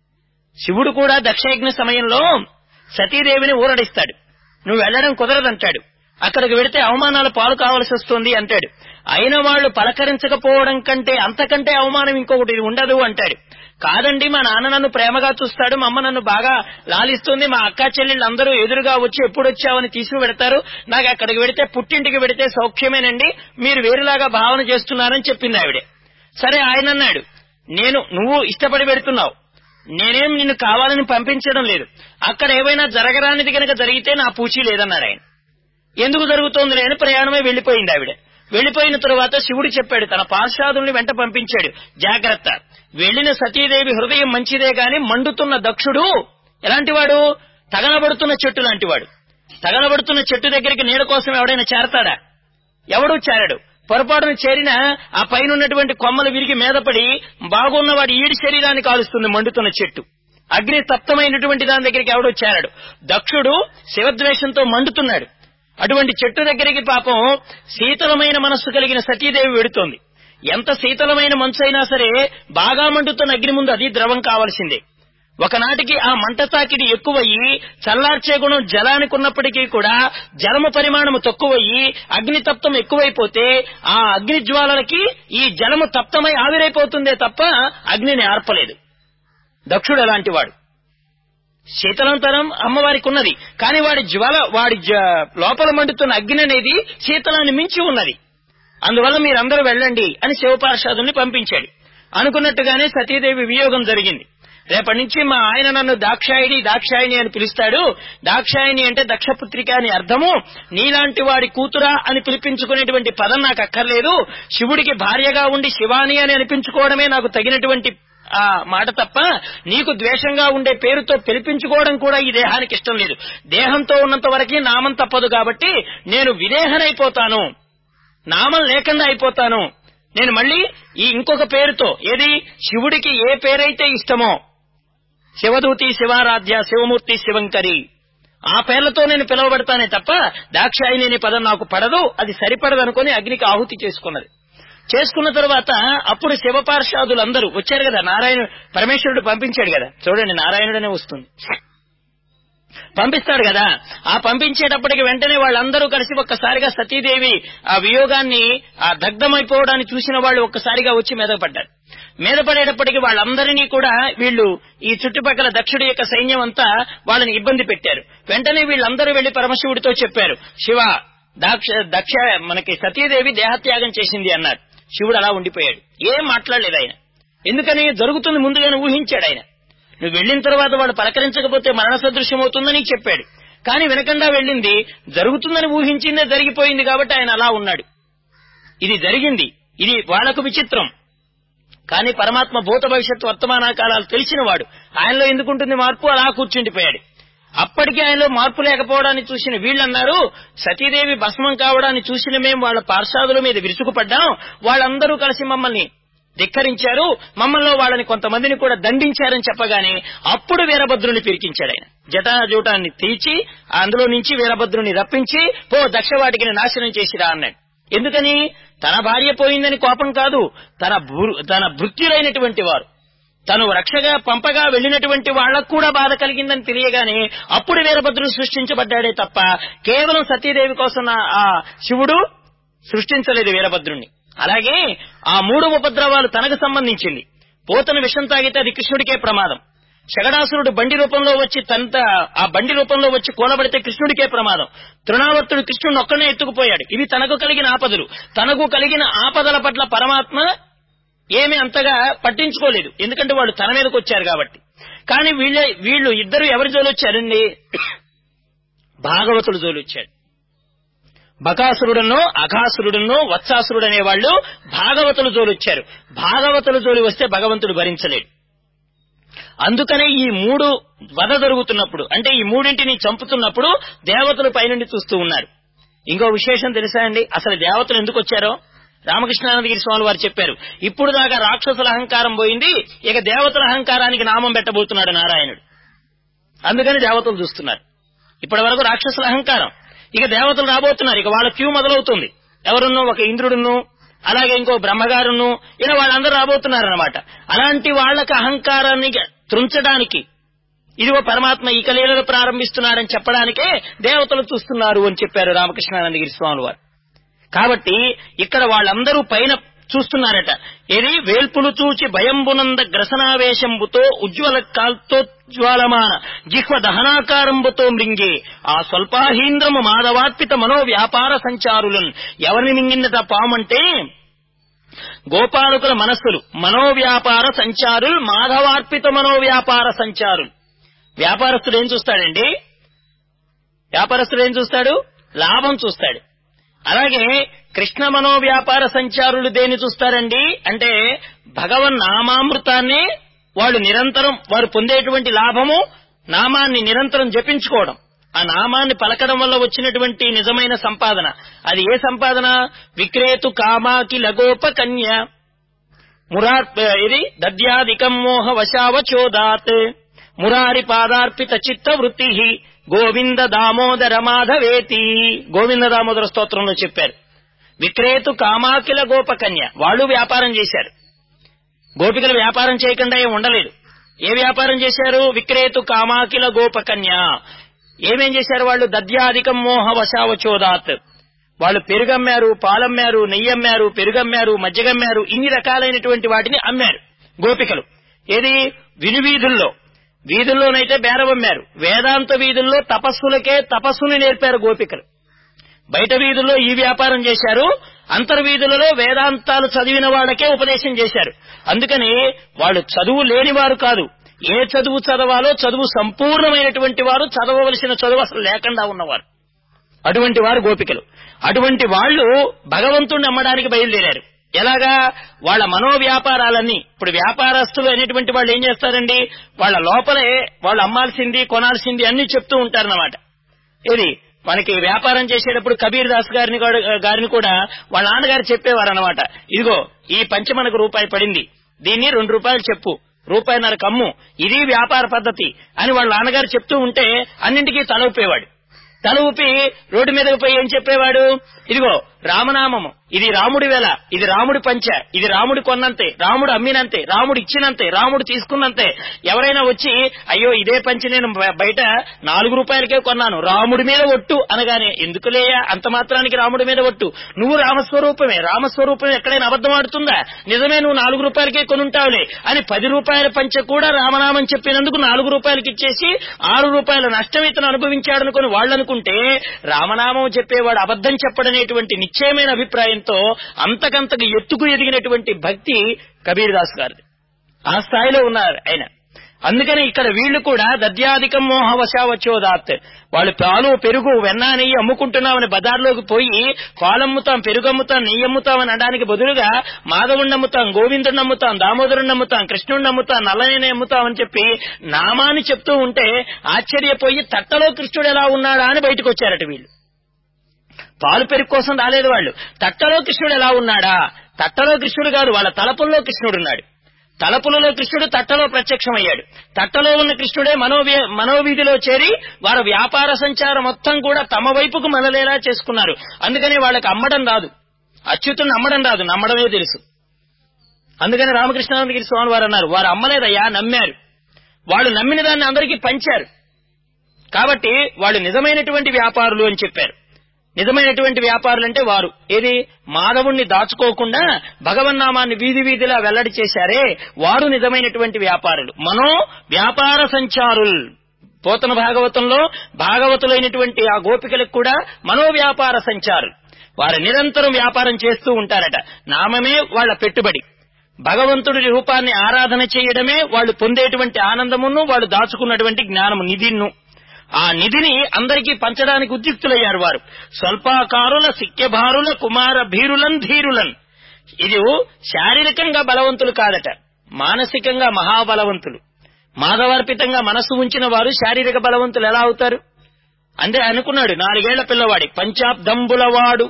శివుడు కూడా దక్షయజ్ఞ సమయంలో సతీదేవిని ఊరడిస్తాడు. నువ్వు వెళ్లడం కుదరదంటాడు. అక్కడికి వెళితే అవమానాలు పాలు కావాల్సి వస్తుంది అంటాడు. అయిన వాళ్లు పలకరించకపోవడం కంటే అంతకంటే అవమానం ఇంకొకటి ఉండదు అంటాడు. కాదండి, మా నాన్న నన్ను ప్రేమగా చూస్తాడు, మా అమ్మ నన్ను బాగా లాలిస్తుంది, మా అక్క చెల్లెళ్ళు అందరూ ఎదురుగా వచ్చి ఎప్పుడు వచ్చావని తీసుకువెడతారు, నాకు అక్కడికి వెడితే పుట్టింటికి వెడితే సౌఖ్యమేనండి, మీరు వేరులాగా భావన చేస్తున్నారని చెప్పింది ఆవిడే. సరే, ఆయన అన్నాడు, నేను నువ్వు ఇష్టపడి పెడుతున్నావు, నేనేం నిన్ను కావాలని పంపించడం లేదు, అక్కడ ఏవైనా జరగరానిది కనుక జరిగితే నా పూచీ లేదన్నాడు ఆయన. ఎందుకు జరుగుతోంది లేని ప్రయాణమే వెళ్లిపోయింది ఆవిడ. వెళ్లిపోయిన తరువాత శివుడు చెప్పాడు, తన పార్షాదుల్ని వెంట పంపించాడు, జాగ్రత్త, వెళ్లిన సతీదేవి హృదయం మంచిదే గాని మండుతున్న దక్షుడు ఎలాంటివాడు, తగలబడుతున్న చెట్టు లాంటివాడు. తగలబడుతున్న చెట్టు దగ్గరికి నీడ కోసం ఎవడైనా చేరతాడా? ఎవడూ చేరడు. పొరపాటును చేరిన ఆ పైన ఉన్నటువంటి కొమ్మలు విరిగి మీదపడి బాగున్నవాడి ఈడి శరీరాన్ని కాలుస్తుంది మండుతున్న చెట్టు. అగ్ని తప్తమైనటువంటి దాని దగ్గరికి ఎవడో చేరడు. దక్షుడు శివద్వేషంతో మండుతున్నాడు. అటువంటి చెట్టు దగ్గరికి పాపం శీతలమైన మనస్సు కలిగిన సతీదేవి వెడుతోంది. ఎంత శీతలమైన మనసు అయినా సరే బాగా మండుతున్న అగ్ని ముందు అది ద్రవం కావాల్సిందే. ఒకనాటికి ఆ మంట తాకిడి ఎక్కువయ్యి చల్లార్చే గుణం జలానికి ఉన్నప్పటికీ కూడా జలము పరిమాణము తక్కువయ్యి అగ్ని తప్తం ఎక్కువైపోతే ఆ అగ్ని జ్వాలలకి ఈ జలము తప్తమై ఆవిరైపోతుందే తప్ప అగ్నిని ఆర్పలేదు. దక్షుడు అలాంటి వాడు. శీతలంతరం అమ్మవారికి ఉన్నది, కానీ వాడి జ్వాల వాడి లోపల మండుతున్న అగ్ని అనేది శీతలాన్ని మించి ఉన్నది. అందువల్ల మీరందరూ వెళ్ళండి అని శివపార్షాదుల్ని పంపించాడు. అనుకున్నట్టుగానే సతీదేవి వియోగం జరిగింది. రేపటి నుంచి మా ఆయన నన్ను దాక్షాయిని దాక్షాయిని అని పిలుస్తాడు. దాక్షాయిని అంటే దక్షపుత్రిక అని అర్థము. నీలాంటి వాడి కూతురా అని పిలిపించుకునేటువంటి పదం నాకు అక్కర్లేదు. శివుడికి భార్యగా ఉండి శివాని అని అనిపించుకోవడమే నాకు తగినటువంటి ఆ మాట తప్ప నీకు ద్వేషంగా ఉండే పేరుతో పిలిపించుకోవడం కూడా ఈ దేహానికి ఇష్టం లేదు. దేహంతో ఉన్నంత వరకే నామం తప్పదు కాబట్టి నేను విదేహనైపోతాను, నామం లేకుండా అయిపోతాను. నేను మళ్ళీ ఈ ఇంకొక పేరుతో, ఏది శివుడికి ఏ పేరైతే ఇష్టమో, శివదూతి, శివారాధ్య, శివమూర్తి, శివంకరి, ఆ పేర్లతో నేను పిలువబడతానే తప్ప దాక్షాయిని అనే పదం నాకు పడదు, అది సరిపడదనుకుని అగ్నికి ఆహుతి చేసుకున్నది. చేసుకున్న తర్వాత అప్పుడు శివపార్షాదులందరూ వచ్చారు కదా, నారాయణ పరమేశ్వరుడు పంపించాడు కదా, చూడండి నారాయణుడనే వస్తుంది, పంపిస్తాడు కదా. ఆ పంపించేటప్పటికి వెంటనే వాళ్ళందరూ కలిసి ఒక్కసారిగా సతీదేవి ఆ వియోగాన్ని ఆ దగ్ధమైపోవడాన్ని చూసిన వాళ్ళు ఒక్కసారిగా వచ్చి మీదపడ్డారు. మీదపడేటప్పటికి వాళ్ళందరినీ కూడా వీళ్ళు ఈ చుట్టుపక్కల దక్షుడి యొక్క సైన్యం అంతా వాళ్ళని ఇబ్బంది పెట్టారు. వెంటనే వీళ్ళందరూ వెళ్లి పరమశివుడితో చెప్పారు, శివ, దక్ష దక్ష మనకి సతీదేవి దేహత్యాగం చేసింది అన్నారు. శివుడు అలా ఉండిపోయాడు, ఏం మాట్లాడలేదు ఆయన. ఎందుకని జరుగుతుంది ముందుగానే ఊహించాడు ఆయన. నువ్వు వెళ్లిన తర్వాత వాడు పలకరించకపోతే మరణ సదృశ్యం అవుతుందని చెప్పాడు. కానీ వినకుండా వెళ్ళింది, జరుగుతుందని ఊహించిందే జరిగిపోయింది కాబట్టి ఆయన అలా ఉన్నాడు. ఇది జరిగింది, ఇది వాళ్లకు విచిత్రం. కానీ పరమాత్మ భూత భవిష్యత్ వర్తమాన కాలాలు తెలిసినవాడు. ఆయనలో ఎందుకుంటుంది మార్పు? అలా కూర్చుండిపోయాడు. అప్పటికీ ఆయనలో మార్పు లేకపోవడాన్ని చూసిన వీళ్ళన్నారు, సతీదేవి భస్మం కావడాన్ని చూసిన మేము వాళ్ళ పార్షాదుల మీద విరుచుకుపడ్డాం, వాళ్ళందరూ కలిసి మమ్మల్ని ధిక్కరించారు, మమ్మల్ని వాళ్ళని కొంతమందిని కూడా దండించారని చెప్పగానే అప్పుడు వీరభద్రుని పిరికించాడు ఆయన. జటాజూటాన్ని తీర్చి అందులో నుంచి వీరభద్రుని రప్పించి, పో దక్షవాటికి నాశనం చేసిరా అన్నాడు. ఎందుకని? తన భార్య పోయిందని కోపం కాదు, తన తన భృత్యులైనటువంటి వారు తను రక్షగా పంపగా వెళ్లినటువంటి వాళ్లకు కూడా బాధ కలిగిందని తెలియగానే అప్పుడు వీరభద్రుడు సృష్టించబడ్డాడే తప్ప కేవలం సతీదేవి కోసం ఆ శివుడు సృష్టించలేదు వీరభద్రుణ్ణి. అలాగే ఆ మూడు ఉపద్రవాలు తనకు సంబంధించింది. పోతన విషం తాగితే అది కృష్ణుడికే ప్రమాదం. షగడాసురుడు బండి రూపంలో వచ్చి తనంత ఆ బండి రూపంలో వచ్చి కూలబడితే కృష్ణుడికే ప్రమాదం. తృణావర్తుడు కృష్ణుడిని ఒక్కనే ఎత్తుకుపోయాడు. ఇవి తనకు కలిగిన ఆపదలు. తనకు కలిగిన ఆపదల పట్ల పరమాత్మ ఏమీ అంతగా పట్టించుకోలేదు, ఎందుకంటే వాళ్ళు తన మీదకి వచ్చారు కాబట్టి. కానీ వీళ్ళ వీళ్ళు ఇద్దరు ఎవరి జోలొచ్చారండి? భాగవతుడు జోలొచ్చాడు. బకాసురుడనో అఘాసురుడనో వత్సాసురుడు అనేవాళ్లు భాగవతుల జోలొచ్చారు. భాగవతుల జోలి వస్తే భగవంతుడు భరించలేడు. అందుకనే ఈ మూడు వధ జరుగుతున్నప్పుడు, అంటే ఈ మూడింటిని చంపుతున్నప్పుడు దేవతలు పైనుండి చూస్తూ ఉన్నారు. ఇంకో విశేషం తెలుసా అండి? అసలు దేవతలు ఎందుకు వచ్చారో రామకృష్ణానందగిరి స్వామి వారు చెప్పారు. ఇప్పుడు దాకా రాక్షసుల అహంకారం పోయింది, ఇక దేవతల అహంకారానికి నామం పెట్టబోతున్నాడు నారాయణుడు. అందుకని దేవతలు చూస్తున్నారు. ఇప్పటి వరకు రాక్షసుల అహంకారం, ఇక దేవతలు రాబోతున్నారు. ఇక వాళ్ళ క్యూ మొదలవుతుంది. ఎవరున్నో ఒక ఇంద్రుడును, అలాగే ఇంకో బ్రహ్మగారును, ఇలా వాళ్ళందరూ రాబోతున్నారన్నమాట. అలాంటి వాళ్ళకి అహంకారాన్ని త్రుంచడానికి ఇదిగో పరమాత్మ ఈ కలీలను ప్రారంభిస్తున్నాడని చెప్పడానికే దేవతలు చూస్తున్నారు అని చెప్పారు రామకృష్ణానందగిరి స్వామి వారు. కాబట్టి ఇక్కడ వాళ్ళందరూ పైన చూస్తున్నారట. ఇది వేల్పులు చూచి భయంబునంద గ్రసనావేశంబుతో ఉజ్వల కాల్తోజ్వాలమాన జిహ్వ దహనాకారంబుతో మృంగే ఆ స్వల్పాహీంద్రము మాధవార్పిత మనో వ్యాపార సంచారులను. ఎవరిని మింగిందట పామంటే గోపాలకుల మనస్సులు. మనోవ్యాపార సంచారులు మాధవార్పిత మనోవ్యాపార సంచారులు. వ్యాపారస్తుడు ఏం చూస్తాడండి? వ్యాపారస్తుడు ఏం చూస్తాడు? లాభం చూస్తాడు. అలాగే కృష్ణ మనోవ్యాపార సంచారులు దేన్ని చూస్తారండి అంటే భగవన్ నామామృతాన్ని వాళ్ళు నిరంతరం వారు పొందేటువంటి లాభము నామాన్ని నిరంతరం జపించుకోవడం. ఆ నామాన్ని పలకడం వల్ల వచ్చినటువంటి నిజమైన సంపాదన. అది ఏ సంపాదన? విక్రేతు కామాకి లగోప కన్య మురార్ ఇది దద్యాదికం మోహ వశావచోదాత్ మురారి పాదార్పిత చిత్త వృత్తి గోవింద దామోదర మాధవేతి. గోవింద దామోదర స్తోత్రంలో చెప్పారు. విక్రేతు కామాకిల గోపకన్య వాళ్ళు వ్యాపారం చేశారు. గోపికలు వ్యాపారం చేయకుండా ఏం ఉండలేదు. ఏ వ్యాపారం చేశారు? విక్రేతు కామాకిల గోపకన్య. ఏమేం చేశారు వాళ్ళు? దద్యాదికం మోహ వశావచోదాత్. వాళ్ళు పెరుగమ్మారు, పాలమ్మారు, నెయ్యమ్మారు, పెరుగమ్మారు, మజ్జిగమ్మారు, ఇన్ని రకాలైనటువంటి వాటిని అమ్మారు గోపికలు. ఏది? వినువీధుల్లో. వీధుల్లోనైతే బేరవమ్మారు. వేదాంత వీధుల్లో తపస్సులకే తపస్సుని నేర్పారు గోపికలు. బయట వీధుల్లో ఈ వ్యాపారం చేశారు. అంతర్వీధులలో వేదాంతాలు చదివిన వాళ్ళకే ఉపదేశం చేశారు. అందుకని వాళ్ళు చదువు లేనివారు కాదు. ఏ చదువు చదవాలో చదువు సంపూర్ణమైనటువంటి వారు, చదవవలసిన చదువు అసలు లేకుండా ఉన్నవారు. అటువంటి వారు గోపికలు. అటువంటి వాళ్ళు భగవంతుణ్ణి అమ్మడానికి బయలుదేరారు. ఎలాగా? వాళ్ళ మనోవ్యాపారాలన్నీ. ఇప్పుడు వ్యాపారస్తులు అనేటువంటి వాళ్ళు ఏం చేస్తారండి? వాళ్ళ లోపలే వాళ్ళు అమ్మాల్సింది, కొనాల్సింది అన్ని చెప్తూ ఉంటారన్నమాట. ఇది మనకి వ్యాపారం చేసేటప్పుడు కబీర్ దాస్ గారిని గారిని కూడా వాళ్ళ నాన్నగారు చెప్పేవారు అనమాట. ఇదిగో ఈ పంచ మనకు రూపాయి పడింది, దీన్ని రెండు రూపాయలు చెప్పు, రూపాయిన్నర కమ్ము, ఇది వ్యాపార పద్ధతి అని వాళ్ళ నాన్నగారు చెప్తూ ఉంటే అన్నింటికీ తల ఊపేవాడు. తల ఊపి రోడ్డు మీదకి పోయి ఏం చెప్పేవాడు? ఇదిగో రామనామము, ఇది రాముడి వేళ, ఇది రాముడి పంచ, ఇది రాముడి కొన్నంతే, రాముడు అమ్మినంతే, రాముడు ఇచ్చినంతే, రాముడు తీసుకున్నంతే. ఎవరైనా వచ్చి అయ్యో ఇదే పంచి నేను బయట నాలుగు రూపాయలకే కొన్నాను, రాముడి మీద ఒట్టు అనగానే, ఎందుకులేయా అంత మాత్రానికి రాముడి మీద ఒట్టు, నువ్వు రామస్వరూపమే, రామస్వరూపం ఎక్కడైనా అబద్ధం ఆడుతుందా? నిజమే, నువ్వు నాలుగు రూపాయలకే కొనుంటావులే అని పది రూపాయల పంచ కూడా రామనామం చెప్పినందుకు నాలుగు రూపాయలకి ఇచ్చేసి ఆరు రూపాయల నష్టం ఇతను అనుభవించాడనుకుని వాళ్ళనుకుంటే రామనామం చెప్పేవాడు అబద్ధం చెప్పడనేటువంటి నిశ్చయమైన అభిప్రాయంతో అంతకంతకు ఎత్తుకు ఎదిగినటువంటి భక్తి కబీర్ దాస్ గారిది. ఆ స్థాయిలో ఉన్నారు ఆయన. అందుకని ఇక్కడ వీళ్లు కూడా దద్యాదికం మోహ వశావచోదాత్. వాళ్ళు పాలు, పెరుగు, వెన్న, నెయ్యి అమ్ముకుంటున్నామని బజార్లోకి పోయి పాలమ్ముతాం, పెరుగు అమ్ముతాం, నెయ్యి అమ్ముతాం అని అనడానికి బదులుగా మాధవుణ్ణి అమ్ముతాం, గోవిందుడిని అమ్ముతాం, దామోదరుణ్ణి అమ్ముతాం, కృష్ణుడిని అమ్ముతాం, నల్లనేనే అమ్ముతాం అని చెప్పి నామాన్ని చెప్తూ ఉంటే ఆశ్చర్యపోయి తట్టలో కృష్ణుడు ఎలా ఉన్నాడా అని బయటకు వచ్చారట వీళ్ళు. పాలు పెరుగు కోసం రాలేదు వాళ్ళు. తట్టలో కృష్ణుడు ఎలా ఉన్నాడా? తట్టలో కృష్ణుడు కాదు, వాళ్ళ తలపుల్లో కృష్ణుడున్నాడు. తలపులలో కృష్ణుడు తట్టలో ప్రత్యక్షమయ్యాడు. తట్టలో ఉన్న కృష్ణుడే మనో మనోవీధిలో చేరి వారి వ్యాపార సంచారం మొత్తం కూడా తమ వైపుకు మళ్ళలేలా చేసుకున్నారు. అందుకని వాళ్ళకి అమ్మడం రాదు, అచ్యుతుని అమ్మడం రాదు, నమ్మడమే తెలుసు. అందుకని రామకృష్ణానందగిరి స్వామి వారు అన్నారు, వారు అమ్మలేదయ్యా, నమ్మారు. వాళ్ళు నమ్మిన దాన్ని అందరికీ పంచారు. కాబట్టి వాళ్ళు నిజమైనటువంటి వ్యాపారులు అని చెప్పారు. నిజమైనటువంటి వ్యాపారులంటే వారు ఏది? మాధవుణ్ణి దాచుకోకుండా భగవన్నామాన్ని వీధి వీధిలా వెల్లడి చేశారే వారు నిజమైనటువంటి వ్యాపారులు, మనో వ్యాపార సంచారులు. పోతన భాగవతంలో భాగవతులైనటువంటి ఆ గోపికలకు కూడా మనోవ్యాపార సంచారులు. వారు నిరంతరం వ్యాపారం చేస్తూ ఉంటారట. నామమే వాళ్ల పెట్టుబడి. భగవంతుడి రూపాన్ని ఆరాధన చేయడమే వాళ్ళు పొందేటువంటి ఆనందమును, వాళ్ళు దాచుకున్నటువంటి జ్ఞానము నిధిను. ఆ నిధిని అందరికీ పంచడానికి ఉద్యుక్తులయ్యారు వారు. స్వల్పాకారుల సిక్యభారుల కుమార భీరులన్ ధీరులన్. ఇది శారీరకంగా బలవంతులు కాదట, మానసికంగా మహాబలవంతులు. మాధవార్పితంగా మనస్సు ఉంచిన వారు శారీరక బలవంతులు ఎలా అవుతారు? అంటే అనుకున్నాడు, నాలుగేళ్ల పిల్లవాడి పంచాబ్దంబులవాడు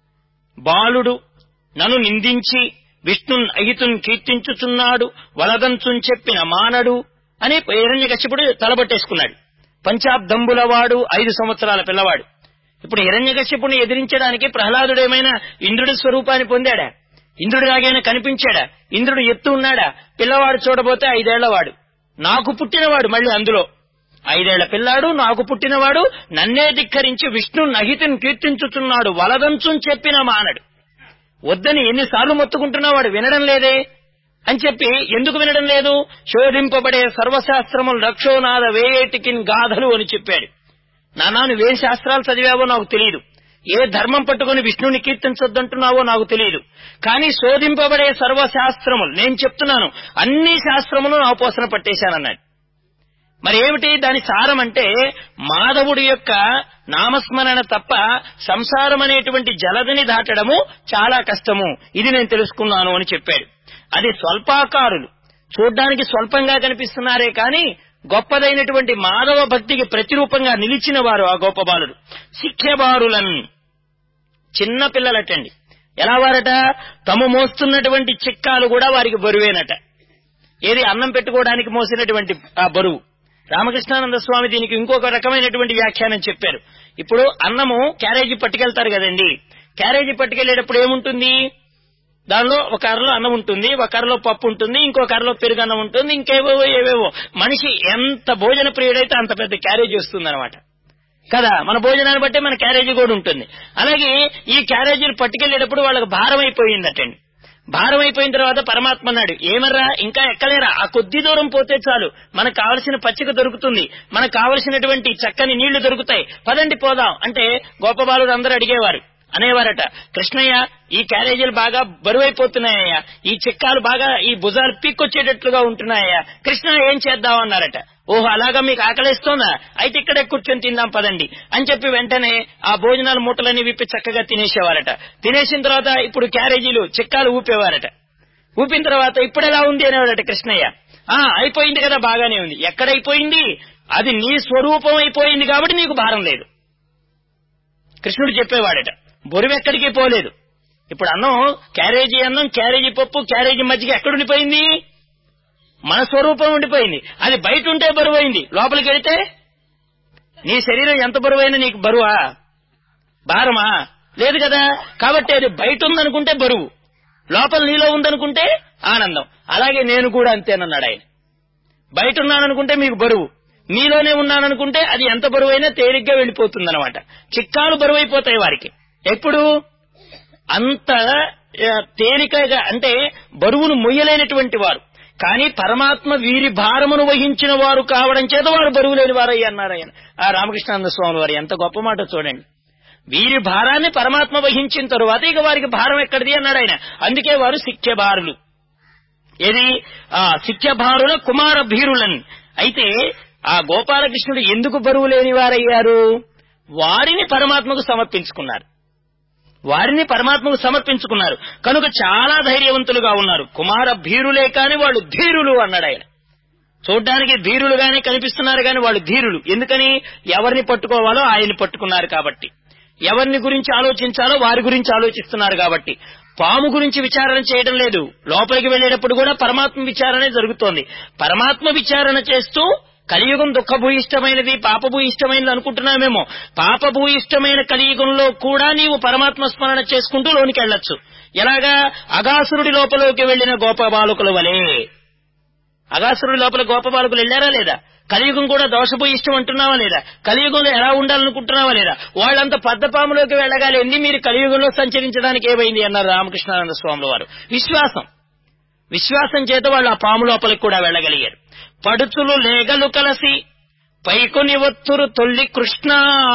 బాలుడు నన్ను నిందించి విష్ణున్ అహితున్ కీర్తించుచున్నాడు, వలదంచుని చెప్పిన మానడు అని హిరణ్యకశిపుడు తలబట్టేసుకున్నాడు. పంచాబ్దంబులవాడు ఐదు సంవత్సరాల పిల్లవాడు. ఇప్పుడు హిరణ్యకశిపుని ఎదిరించడానికి ప్రహ్లాదుడేమైనా ఇంద్రుడి స్వరూపాన్ని పొందాడా? ఇంద్రుడిలాగైనా కనిపించాడా? ఇంద్రుడు ఎత్తు ఉన్నాడా? పిల్లవాడు చూడబోతే ఐదేళ్లవాడు, నాకు పుట్టినవాడు. మళ్ళీ అందులో ఐదేళ్ల పిల్లాడు, నాకు పుట్టినవాడు, నన్నే ధిక్కరించి విష్ణు నహితిని కీర్తించుచున్నాడు, వలదంచుని చెప్పిన మానడు. వద్దని ఎన్నిసార్లు మొత్తుకుంటున్నా వాడు వినడం లేదే అని చెప్పి ఎందుకు వినడం లేదు? శోధింపబడే సర్వశాస్త్రములు రక్షోనాథ వేయేటికిన్ గాథలు అని చెప్పాడు. నానా నువ్వేం శాస్త్రాలు చదివావో నాకు తెలియదు, ఏ ధర్మం పట్టుకుని విష్ణుని కీర్తించొద్దంటున్నావో నాకు తెలియదు, కానీ శోధింపబడే సర్వశాస్త్రములు నేను చెప్తున్నాను, అన్ని శాస్త్రములు నా పోసన పట్టేశానన్నాడు. మరి ఏమిటి దాని సారం అంటే మాధవుడి యొక్క నామస్మరణ తప్ప సంసారం అనేటువంటి జలదిని దాటడము చాలా కష్టము, ఇది నేను తెలుసుకున్నాను అని చెప్పాడు. అది స్వల్పాకారులు, చూడ్డానికి స్వల్పంగా కనిపిస్తున్నారే కాని గొప్పదైనటువంటి మాధవ భక్తికి ప్రతిరూపంగా నిలిచిన వారు ఆ గోప బాలుడు. శిఖ్యబారులన్ చిన్న పిల్లలటండి. ఎలా వారట? తము మోస్తున్నటువంటి చిక్కాలు కూడా వారికి బరువేనట. ఏది అన్నం పెట్టుకోవడానికి మోసినటువంటి ఆ బరువు. రామకృష్ణానంద స్వామి దీనికి ఇంకొక రకమైనటువంటి వ్యాఖ్యానం చెప్పారు. ఇప్పుడు అన్నము క్యారేజీ పట్టుకెళ్తారు కదండి, క్యారేజీ పట్టుకెళ్లేటప్పుడు ఏముంటుంది? దానిలో ఒక అరలో అన్నం ఉంటుంది, ఒక అరలో పప్పు ఉంటుంది, ఇంకొక అరలో పెరుగన్నం ఉంటుంది, ఇంకేవేవో ఏవేవో. మనిషి ఎంత భోజన ప్రియుడైతే అంత పెద్ద క్యారేజీ వస్తుందన్నమాట కదా. మన భోజనాన్ని బట్టే మన క్యారేజీ కూడా ఉంటుంది. అలాగే ఈ క్యారేజీలు పట్టుకెళ్లేటప్పుడు వాళ్ళకి భారం అయిపోయిందటండి. భారం అయిపోయిన తర్వాత పరమాత్మ అన్నాడు, ఏమర్రా ఇంకా ఎక్కలేరా, ఆ కొద్ది దూరం పోతే చాలు, మనకు కావలసిన పచ్చిక దొరుకుతుంది, మనకు కావలసినటువంటి చక్కని నీళ్లు దొరుకుతాయి, పదండి పోదాం అంటే గోపబాలుడు అందరూ అడిగేవారు, అనేవారట, కృష్ణయ్య ఈ క్యారేజీలు బాగా బరువైపోతున్నాయ్యా, ఈ చిక్కాలు బాగా ఈ భుజాలు పీక్కొచ్చేటట్లుగా ఉంటున్నాయా, కృష్ణ ఏం చేద్దాం అన్నారట. ఓహో అలాగా మీకు ఆకలిస్తోందా, అయితే ఇక్కడే కూర్చొని తిందాం పదండి అని చెప్పి వెంటనే ఆ భోజనాల మూటలన్నీ విప్పి చక్కగా తినేసేవారట. తినేసిన తర్వాత ఇప్పుడు క్యారేజీలు చిక్కాలు ఊపేవారట. ఊపిన తర్వాత ఇప్పుడు ఎలా ఉంది అనేవారట కృష్ణయ్య. ఆ అయిపోయింది కదా, బాగానే ఉంది. ఎక్కడైపోయింది? అది నీ స్వరూపం అయిపోయింది కాబట్టి నీకు భారం లేదు. కృష్ణుడు చెప్పేవాడట, బరువెక్కడికి పోలేదు. ఇప్పుడు అన్నం క్యారేజీ అన్నం, క్యారేజీ పప్పు, క్యారేజీ మజ్జిగ ఎక్కడుండిపోయింది? మన స్వరూపం ఉండిపోయింది. అది బయట ఉంటే బరువైంది, లోపలికి వెళితే నీ శరీరం ఎంత బరువైనా నీకు బరువా, భారమా? లేదు కదా. కాబట్టి అది బయట ఉందనుకుంటే బరువు, లోపల నీలో ఉందనుకుంటే ఆనందం. అలాగే నేను కూడా అంతేనన్నాడు ఆయన. బయట ఉన్నాననుకుంటే మీకు బరువు, మీలోనే ఉన్నాననుకుంటే అది ఎంత బరువైనా తేలిగ్గా వెళ్లిపోతుందన్నమాట. చిక్కాలు బరువైపోతాయి వారికి. ఎప్పుడు అంత తేలికగా అంటే బరువును మొయ్యలేనటువంటి వారు. కానీ పరమాత్మ వీరి భారమును వహించిన వారు కావడం చేత వారు బరువు లేని వారయ్య అన్నారు ఆయన. ఆ రామకృష్ణానంద స్వామి వారు ఎంత గొప్ప మాట చూడండి. వీరి భారాన్ని పరమాత్మ వహించిన తరువాత ఇక వారికి భారం ఎక్కడిది అన్నాడు ఆయన. అందుకే వారు శిఖ్యభారులు. ఏది ఆ శిఖ్యభారుల కుమార భీరులని. అయితే ఆ గోపాలకృష్ణుడు ఎందుకు బరువు లేని వారయ్యారు? వారిని పరమాత్మకు సమర్పించుకున్నారు. వారిని పరమాత్మకు సమర్పించుకున్నారు కనుక చాలా ధైర్యవంతులుగా ఉన్నారు. కుమార భీరులే కాని వాళ్ళు ధీరులు అన్నాడు ఆయన. చూడ్డానికి ధీరులుగానే కనిపిస్తున్నారు కానీ వాళ్ళు ధీరులు. ఎందుకని? ఎవరిని పట్టుకోవాలో ఆయన్ని పట్టుకున్నారు కాబట్టి, ఎవరిని గురించి ఆలోచించాలో వారి గురించి ఆలోచిస్తున్నారు కాబట్టి. పాము గురించి విచారణ చేయడం లేదు. లోపలికి వెళ్లేటప్పుడు కూడా పరమాత్మ విచారణే జరుగుతోంది. పరమాత్మ విచారణ చేస్తూ కలియుగం దుఃఖభూయిష్టమైనది, పాపభూయిష్టమైనది అనుకుంటున్నామేమో. పాపభూయిష్టమైన కలియుగంలో కూడా నీవు పరమాత్మ స్మరణ చేసుకుంటూ లోనికి వెళ్లొచ్చు. ఎలాగా? అగాసురుడి లోపలికి వెళ్లిన గోపబాలకుల వలే. అగాసురుడి లోపల గోపబాలకులు వెళ్లారా లేదా? కలియుగం కూడా దోషభూయిష్టం అంటున్నావా లేదా? కలియుగంలో ఎలా ఉండాలనుకుంటున్నావా లేదా? వాళ్ళంత పద్దపాములోకి వెళ్లగాలేంది, మీరు కలియుగంలో సంచరించడానికి ఏమైంది అన్నారు రామకృష్ణానంద స్వాముల వారు. విశ్వాసం విశ్వాసం చేత వాళ్ళు ఆ పాము లోపలికి కూడా వెళ్లగలిగారు. పడుచులు లేగలు కలసి పైకొని ఒత్తురు తొల్లి కృష్ణ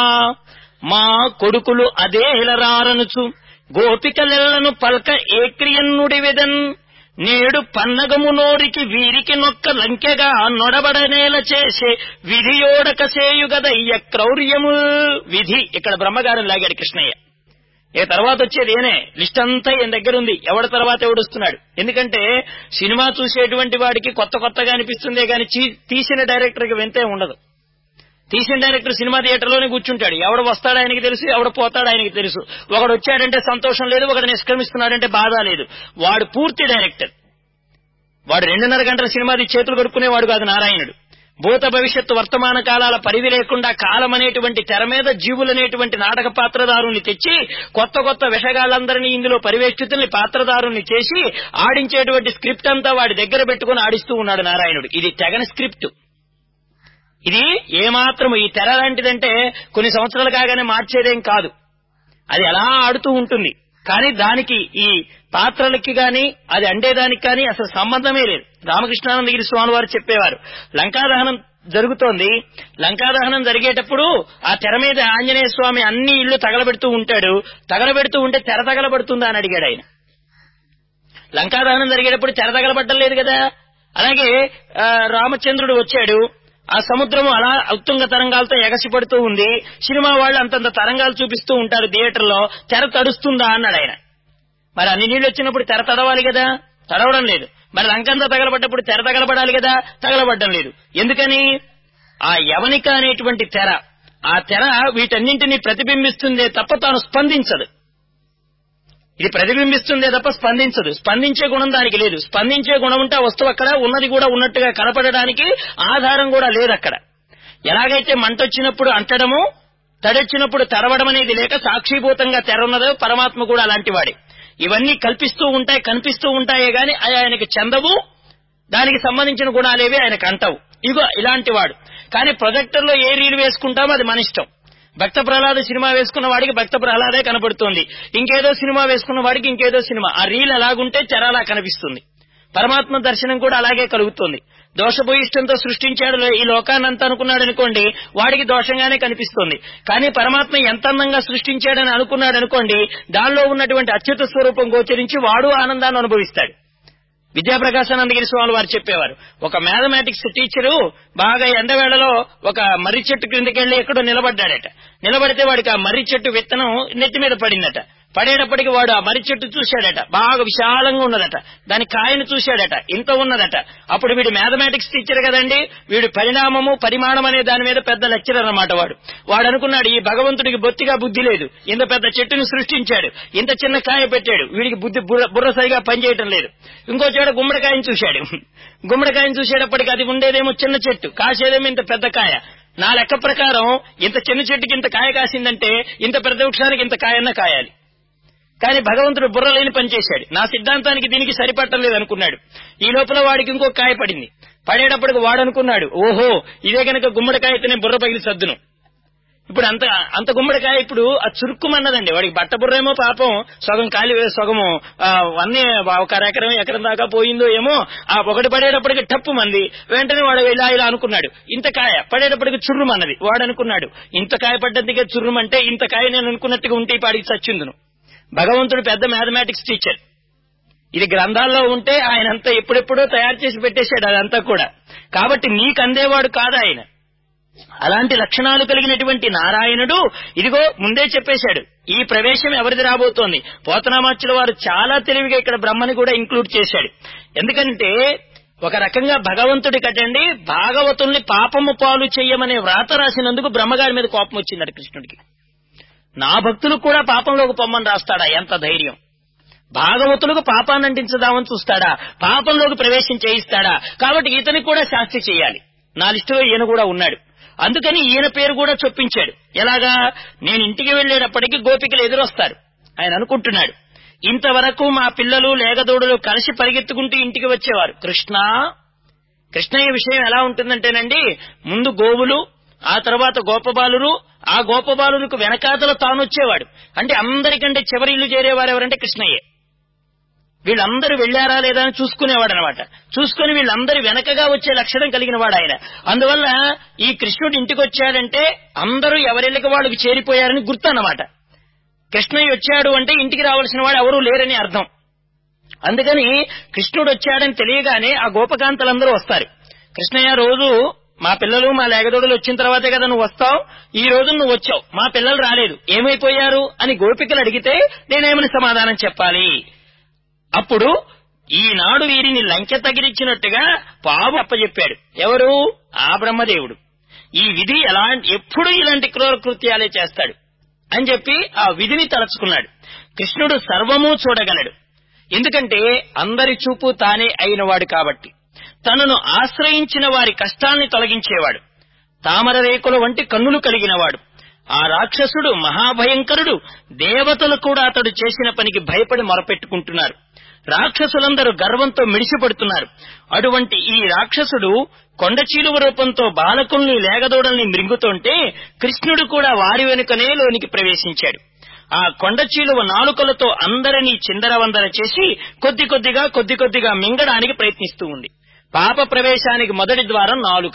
మా కొడుకులు అదే హిలరారనుచు గోపికలెల్లను పల్క ఏక్రియన్నుడివెదన్ నేడు పన్నగము నోరికి వీరికి నొక్క లంకెగా నొడబడనేల చేసే విధియోడక సేయుగదయ్య క్రౌర్యము. విధి ఇక్కడ బ్రహ్మగారం లాగాడు కృష్ణయ్య. ఏ తర్వాత వచ్చేది ఏనే లిస్ట్ అంతా ఈయన దగ్గర ఉంది. ఎవడి తర్వాత ఎవడుస్తున్నాడు? ఎందుకంటే సినిమా చూసేటువంటి వాడికి కొత్త కొత్తగా అనిపిస్తుందే గాని తీసిన డైరెక్టర్కి వెంతే ఉండదు. తీసిన డైరెక్టర్ సినిమా థియేటర్లోనే కూర్చుంటాడు. ఎవడు వస్తాడు ఆయనకి తెలుసు, ఎవడు పోతాడు ఆయనకి తెలుసు. ఒకడు వచ్చాడంటే సంతోషం లేదు, ఒకడు నిష్క్రమిస్తున్నాడంటే బాధ లేదు. వాడు పూర్తి డైరెక్టర్. వాడు రెండున్నర గంటల సినిమాది చేతులు కడుక్కునేవాడు కాదు నారాయణుడు. భూత భవిష్యత్తు వర్తమాన కాలాల పరిధి లేకుండా కాలం అనేటువంటి తెర మీద జీవులనేటువంటి నాటక పాత్రదారుల్ని తెచ్చి కొత్త కొత్త విషగాళ్ళందరినీ ఇందులో పరివేష్టితుల్ని పాత్రదారుల్ని చేసి ఆడించేటువంటి స్క్రిప్ట్ అంతా వాడి దగ్గర పెట్టుకుని ఆడిస్తూ ఉన్నాడు నారాయణుడు. ఇది తెగని స్క్రిప్ట్. ఇది ఏమాత్రం ఈ తెర లాంటిదంటే కొన్ని సంవత్సరాలు కాగానే మార్చేదేం కాదు. అది ఎలా ఆడుతూ ఉంటుంది. కానీ దానికి ఈ పాత్రలకి గాని అది అండేదానికి కానీ అసలు సంబంధమే లేదు. రామకృష్ణానందగిరి స్వామి వారు చెప్పేవారు, లంకాదహనం జరుగుతోంది, లంకాదహనం జరిగేటప్పుడు ఆ తెర మీద ఆంజనేయ స్వామి అన్ని ఇళ్లు తగలబెడుతూ ఉంటాడు, తగలబెడుతూ ఉంటే తెర తగలబడుతుందా అని అడిగాడు ఆయన. లంకాదహనం జరిగేటప్పుడు తెర తగలబడ్డం లేదు కదా. అలాగే రామచంద్రుడు వచ్చాడు, ఆ సముద్రము అలా ఉత్తుంగ తరంగాలతో ఎగసిపడుతూ ఉంది, సినిమా వాళ్ళు అంతంత తరంగాలు చూపిస్తూ ఉంటారు థియేటర్లో, తెర తడుస్తుందా అన్నాడు ఆయన. మరి అన్ని నీళ్లు వచ్చినప్పుడు తెర తడవాలి కదా, తడవడం లేదు. మరి లంకంతా తగలబడ్డప్పుడు తెర తగలబడాలి కదా, తగలబడ్డం లేదు. ఎందుకని? ఆ యవనిక అనేటువంటి తెర, ఆ తెర వీటన్నింటినీ ప్రతిబింబిస్తుందే తప్ప తాను స్పందించదు. ఇది ప్రతిబింబిస్తుందే తప్ప స్పందించదు. స్పందించే గుణం దానికి లేదు. స్పందించే గుణం ఉంటే ఆ వస్తువు అక్కడ ఉన్నది కూడా ఉన్నట్టుగా కనపడడానికి ఆధారం కూడా లేదు అక్కడ. ఎలాగైతే మంట వచ్చినప్పుడు అంటడము, తడొచ్చినప్పుడు తెరవడం అనేది లేక సాక్షిభూతంగా తెర ఉన్నదో పరమాత్మ కూడా అలాంటి వాడే. ఇవన్నీ కల్పిస్తూ ఉంటాయి, కనిపిస్తూ ఉంటాయే గాని ఆయనకి చెందవు, దానికి సంబంధించిన గుణాలేవి ఆయనకు అంటవు. ఇగో ఇలాంటి వాడు. కానీ ప్రొజెక్టర్ లో ఏ రీలు వేసుకుంటామో అది మన ఇష్టం. భక్త ప్రహ్లాద సినిమా వేసుకున్న వాడికి భక్త ప్రహ్లాదే కనపడుతోంది, ఇంకేదో సినిమా వేసుకున్న వాడికి ఇంకేదో సినిమా. ఆ రీల్ ఎలాగుంటే తెర అలా కనిపిస్తుంది. పరమాత్మ దర్శనం కూడా అలాగే కలుగుతుంది. దోషభూయిష్టంతో సృష్టించాడు ఈ లోకాన్నంతా అనుకున్నాడు అనుకోండి, వాడికి దోషంగానే కనిపిస్తుంది. కానీ పరమాత్మ ఎంత అందంగా సృష్టించాడని అనుకున్నాడు అనుకోండి, దానిలో ఉన్నటువంటి అత్యుత స్వరూపం గోచరించి వాడు ఆనందాన్ని అనుభవిస్తాడు. విద్యాప్రకాశానందగిరి స్వామి వారు చెప్పేవారు, ఒక మ్యాథమెటిక్స్ టీచరు బాగా ఎండవేళలో ఒక మర్రి చెట్టు క్రిందకెళ్లి ఎక్కడో నిలబడ్డాడట. నిలబడితే వాడికి ఆ మర్రి చెట్టు విత్తనం నెత్తి మీద పడిందట. పడేటప్పటికి వాడు ఆ మర్రి చెట్టు చూశాడట, బాగా విశాలంగా ఉన్నదట. దాని కాయను చూశాడట, ఇంత ఉన్నదట. అప్పుడు వీడు మ్యాథమెటిక్స్ టీచర్ కదండి, వీడు పరిణామము పరిమాణం అనే దాని మీద పెద్ద లెక్చరర్ అన్నమాట. వాడు వాడు అనుకున్నాడు, ఈ భగవంతుడికి బొత్తిగా బుద్ధి లేదు, ఇంత పెద్ద చెట్టును సృష్టించాడు, ఇంత చిన్న కాయ పెట్టాడు, వీడికి బుద్ధి బుర్ర సరిగా పనిచేయటం లేదు. ఇంకో చోట గుమ్మడికాయను చూశాడు. గుమ్మడికాయను చూసేటప్పటికి అది ఉండేదేమో చిన్న చెట్టు, కాసేదేమో ఇంత పెద్ద కాయ. నా లెక్క ప్రకారం ఇంత చిన్న చెట్టుకి ఇంత కాయ కాసిందంటే ఇంత పెద్ద వృక్షానికి ఇంత కాయన్నా కాయాలి. కానీ భగవంతుడు బుర్ర లేని పని చేశాడు, నా సిద్ధాంతానికి దీనికి సరిపట్టం లేదు అనుకున్నాడు. ఈ లోపల వాడికి ఇంకో కాయ పడింది. పడేటప్పటికి వాడు అనుకున్నాడు, ఓహో ఇదే గనక గుమ్మడికాయ అయితే నేను బుర్ర పగిలి సద్దును. ఇప్పుడు అంత అంత గుమ్మడికాయ ఇప్పుడు ఆ చురుక్కుమన్నదండి. వాడికి బట్ట బుర్రేమో పాపం సగం కాలి సగము అన్నీ ఒక ఎకరం ఎకరం దాకా పోయిందో ఏమో. ఆ ఒకటి పడేటప్పటికి టప్పు మంది, వెంటనే వాడు ఇలా ఇలా అనుకున్నాడు, ఇంత కాయ పడేటప్పటికి చుర్రుమన్నది. వాడు అనుకున్నాడు, ఇంత కాయ పడ్డదిగా చుర్రుమంటే ఇంత కాయ నేను అనుకున్నట్టుగా ఉంటే ఈ పాడికి చచ్చిందును. భగవంతుడు పెద్ద మ్యాథమెటిక్స్ టీచర్. ఇది గ్రంథాల్లో ఉంటే ఆయనంతా ఎప్పుడెప్పుడో తయారు చేసి పెట్టేశాడు అదంతా కూడా. కాబట్టి నీకు అందేవాడు కాదు ఆయన. అలాంటి లక్షణాలు కలిగినటువంటి నారాయణుడు ఇదిగో ముందే చెప్పేశాడు, ఈ ప్రవేశం ఎవరిది రాబోతోంది. పోతనామాచ్యుల వారు చాలా తెలివిగా ఇక్కడ బ్రహ్మని కూడా ఇంక్లూడ్ చేశాడు. ఎందుకంటే ఒక రకంగా భగవంతుడి కటండి భాగవతుల్ని పాపము పాలు చెయ్యమనే వ్రాత రాసినందుకు బ్రహ్మగారి మీద కోపం వచ్చిందట కృష్ణుడికి. నా భక్తులకు కూడా పాపంలోకి పొమ్మని రాస్తాడా, ఎంత ధైర్యం. భాగవతులకు పాపాన్ని అంటించదామని చూస్తాడా, పాపంలోకి ప్రవేశం చేయిస్తాడా. కాబట్టి ఇతనికి కూడా శాస్త్రి చేయాలి. నా లిస్టులో ఈయన కూడా ఉన్నాడు. అందుకని ఈయన పేరు కూడా చొప్పించాడు. ఎలాగా, నేను ఇంటికి వెళ్లేటప్పటికీ గోపికలు ఎదురొస్తారు. ఆయన అనుకుంటున్నాడు, ఇంతవరకు మా పిల్లలు లేగదోడులు కలిసి పరిగెత్తుకుంటూ ఇంటికి వచ్చేవారు. కృష్ణ కృష్ణయ్య విషయం ఎలా ఉంటుందంటేనండి, ముందు గోవులు, ఆ తర్వాత గోపబాలురు, ఆ గోపబాలులకు వెనకాతల తానొచ్చేవాడు. అంటే అందరికంటే చివరి ఇల్లు చేరేవారు ఎవరంటే కృష్ణయ్యే. వీళ్ళందరూ వెళ్లారా లేదా అని చూసుకునేవాడు అనమాట. చూసుకుని వీళ్ళందరి వెనకగా వచ్చే లక్షణం కలిగిన వాడు ఆయన. అందువల్ల ఈ కృష్ణుడు ఇంటికి వచ్చాడంటే అందరూ ఎవరిళ్ళకి వాళ్ళకి చేరిపోయారని గుర్తు అన్నమాట. కృష్ణయ్య వచ్చాడు అంటే ఇంటికి రావాల్సిన వాడు ఎవరూ లేరని అర్థం. అందుకని కృష్ణుడు వచ్చాడని తెలియగానే ఆ గోపకాంతలందరూ వస్తారు. కృష్ణయ్య, రోజు మా పిల్లలు మా లేగదోడులు వచ్చిన తర్వాతే కదా నువ్వు వస్తావు, ఈ రోజు నువ్వు వచ్చావు, మా పిల్లలు రాలేదు, ఏమైపోయారు అని గోపికలు అడిగితే నేనేమని సమాధానం చెప్పాలి? అప్పుడు ఈనాడు వీరిని లంకె తగిలిచ్చినట్టుగా పాము అప్పచెప్పాడు. ఎవరు? ఆ బ్రహ్మదేవుడు. ఈ విధి ఎలా ఎప్పుడు ఇలాంటి క్రూర కృత్యాలే చేస్తాడు అని చెప్పి ఆ విధిని తలచుకున్నాడు. కృష్ణుడు సర్వము చూడగలడు. ఎందుకంటే అందరి చూపు తానే అయినవాడు కాబట్టి. తనను ఆశ్రయించిన వారి కష్టాల్ని తొలగించేవాడు. తామర రేకుల వంటి కన్నులు కలిగినవాడు. ఆ రాక్షసుడు మహాభయంకరుడు. దేవతలు కూడా అతడు చేసిన పనికి భయపడి మొరపెట్టుకుంటున్నారు. రాక్షసులందరూ గర్వంతో మిడిసిపడుతున్నారు. అటువంటి ఈ రాక్షసుడు కొండచీలువ రూపంతో బాలకుల్ని లేగదోడల్ని మృంగుతుంటే కృష్ణుడు కూడా వారి వెనుకనే లోనికి ప్రవేశించాడు. ఆ కొండ చీలువ నాలుకలతో అందరినీ చిందరవందర చేసి కొద్ది కొద్దిగా కొద్ది కొద్దిగా మింగడానికి ప్రయత్నిస్తూ ఉంది. పాప ప్రవేశానికి మొదటి ద్వారం నాలుక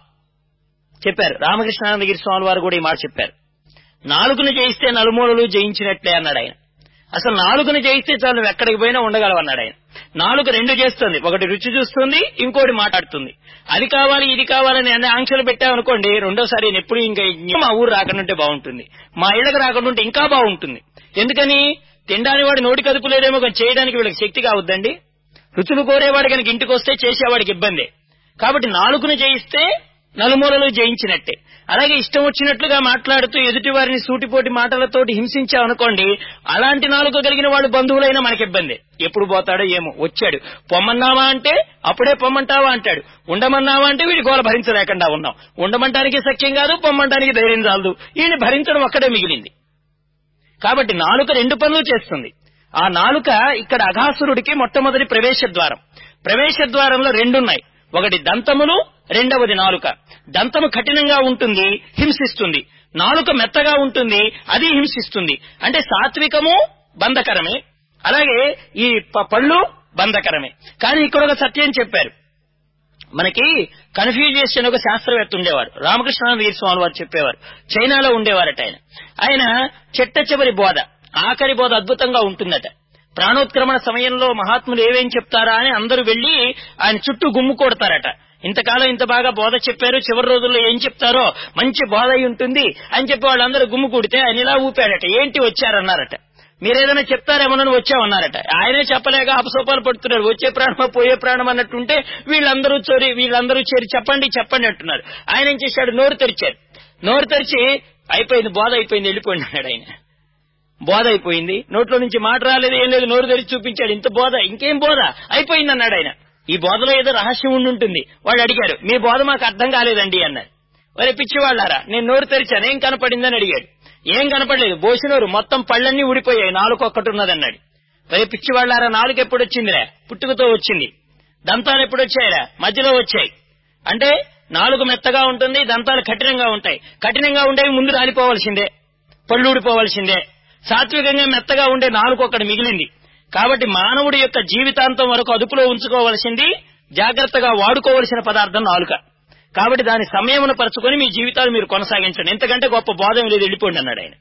చెప్పారు. రామకృష్ణానందగిరి స్వామి వారు కూడా ఈ మాట చెప్పారు. నాలుకను జయిస్తే నలుమూలలు జయించినట్లే అన్నాడు ఆయన. అసలు నాలుకను జయిస్తే చాలు నువ్వు ఎక్కడికి పోయినా ఉండగలవు అన్నాడు ఆయన. నాలుక రెండు చేస్తుంది, ఒకటి రుచి చూస్తుంది, ఇంకోటి మాట్లాడుతుంది. అది కావాలి ఇది కావాలని అన్ని ఆంక్షలు పెట్టామనుకోండి, రెండోసారి నేను ఎప్పుడు ఇంకా మా ఊరు రాకుండా బాగుంటుంది, మా ఇళ్లకు రాకుండా ఇంకా బాగుంటుంది. ఎందుకని? తినడానికి వాడి నోటి కదుపు లేదేమో కానీ చేయడానికి వీళ్ళకి శక్తి కావద్దండి. రుచులు కోరేవాడు కనుక ఇంటికి వస్తే చేసేవాడికి ఇబ్బంది. కాబట్టి నాలుకను జయిస్తే నలుమూలలు జయించినట్టే. అలాగే ఇష్టం వచ్చినట్లుగా మాట్లాడుతూ ఎదుటి వారిని సూటిపోటి మాటలతోటి హింసించామనుకోండి, అలాంటి నాలుక కలిగిన వాడు బంధువులైనా మనకి ఇబ్బంది. ఎప్పుడు పోతాడో ఏమో, వచ్చాడు పొమ్మన్నావా అంటే అప్పుడే పొమ్మంటావా అంటాడు, ఉండమన్నావా అంటే వీడి గోల భరించలేకుండా ఉన్నాం. ఉండమంటానికి సఖ్యం కాదు, పొమ్మంటానికి ధైర్యం చాలదు, ఈయన భరించడం ఒక్కడే మిగిలింది. కాబట్టి నాలుక రెండు పనులు చేస్తుంది. ఆ నాలుక ఇక్కడ అఘాసురుడికి మొట్టమొదటి ప్రవేశ ద్వారం. ప్రవేశ ద్వారంలో రెండున్నాయి, ఒకటి దంతములు, రెండవది నాలుక. దంతము కఠినంగా ఉంటుంది, హింసిస్తుంది. నాలుక మెత్తగా ఉంటుంది, అది హింసిస్తుంది. అంటే సాత్వికము బంధకరమే, అలాగే ఈ పళ్ళు బంధకరమే. కానీ ఇక్కడ ఒక సత్యం చెప్పారు మనకి. కన్ఫ్యూజియస్ అని ఒక శాస్త్రవేత్త ఉండేవారు, రామకృష్ణానందగిరి స్వామి వారు చెప్పేవారు. చైనాలో ఉండేవారట ఆయన. ఆయన చెట్ట చివరి బోధ, ఆఖరి బోధ అద్భుతంగా ఉంటుందట. ప్రాణోత్క్రమణ సమయంలో మహాత్ములు ఏవేం చెప్తారా అని అందరూ వెళ్లి ఆయన చుట్టూ గుమ్ము కొడతారట. ఇంతకాలం ఇంత బాగా బోధ చెప్పారు, చివరి రోజుల్లో ఏం చెప్తారో మంచి బోధ అయి ఉంటుంది అని చెప్పి వాళ్ళందరూ గుమ్ము కూడితే ఆయన ఇలా ఊపాడట. ఏంటి వచ్చారన్నారట. మీరేదైనా చెప్తారేమోనని వచ్చామన్నారట. ఆయనే చెప్పలేక అపసోపాలు పడుతున్నారు. వచ్చే ప్రాణమా పోయే ప్రాణం అన్నట్టుంటే వీళ్ళందరూ చోరి వీళ్ళందరూ చేరి చెప్పండి చెప్పండి అంటున్నారు. ఆయన ఏం చేశాడు, నోరు తెరిచారు. నోరు తెరిచి అయిపోయింది బోధ అయిపోయింది వెళ్ళిపోయింది అన్నాడు ఆయన. బోధ అయిపోయింది, నోట్లో నుంచి మాట రాలేదు, ఏం లేదు, నోరు తెరిచి చూపించాడు. ఇంత బోధ, ఇంకేం బోధ, అయిపోయింది అన్నాడు ఆయన. ఈ బోధలో ఏదో రహస్యం ఉండి ఉంటుంది. వాళ్ళు అడిగారు, మీ బోధ మాకు అర్థం కాలేదండి అన్నారు. వరే పిచ్చివాళ్లారా, నేను నోరు తెరిచాను, ఏం కనపడిందని అడిగాడు. ఏం కనపడలేదు, బోసినోరు మొత్తం పళ్ళన్నీ ఊడిపోయాయి, నాలుగు ఒక్కటి ఉన్నదన్నాడు. వరే పిచ్చివాళ్లారా, నాలుగు ఎప్పుడు వచ్చిందిరా? పుట్టుకతో వచ్చింది. దంతాలు ఎప్పుడు వచ్చాయిరా? మధ్యలో వచ్చాయి. అంటే నాలుగు మెత్తగా ఉంటుంది, దంతాలు కఠినంగా ఉంటాయి. కఠినంగా ఉండేవి ముందు రాలిపోవలసిందే, పళ్ళు ఊడిపోవలసిందే. సాత్వికంగా మెత్తగా ఉండే నాలుగు ఒక్కటి మిగిలింది. కాబట్టి మానవుడి యొక్క జీవితాంతం వరకు అదుపులో ఉంచుకోవలసింది, జాగ్రత్తగా వాడుకోవలసిన పదార్థం నాలుక. కాబట్టి దాని సమయమును పరుచుకొని మీ జీవితాలు మీరు కొనసాగించండి, ఎంతకంటే గొప్ప బోధం లేదు, వెళ్ళిపోండి అన్నాడు ఆయన.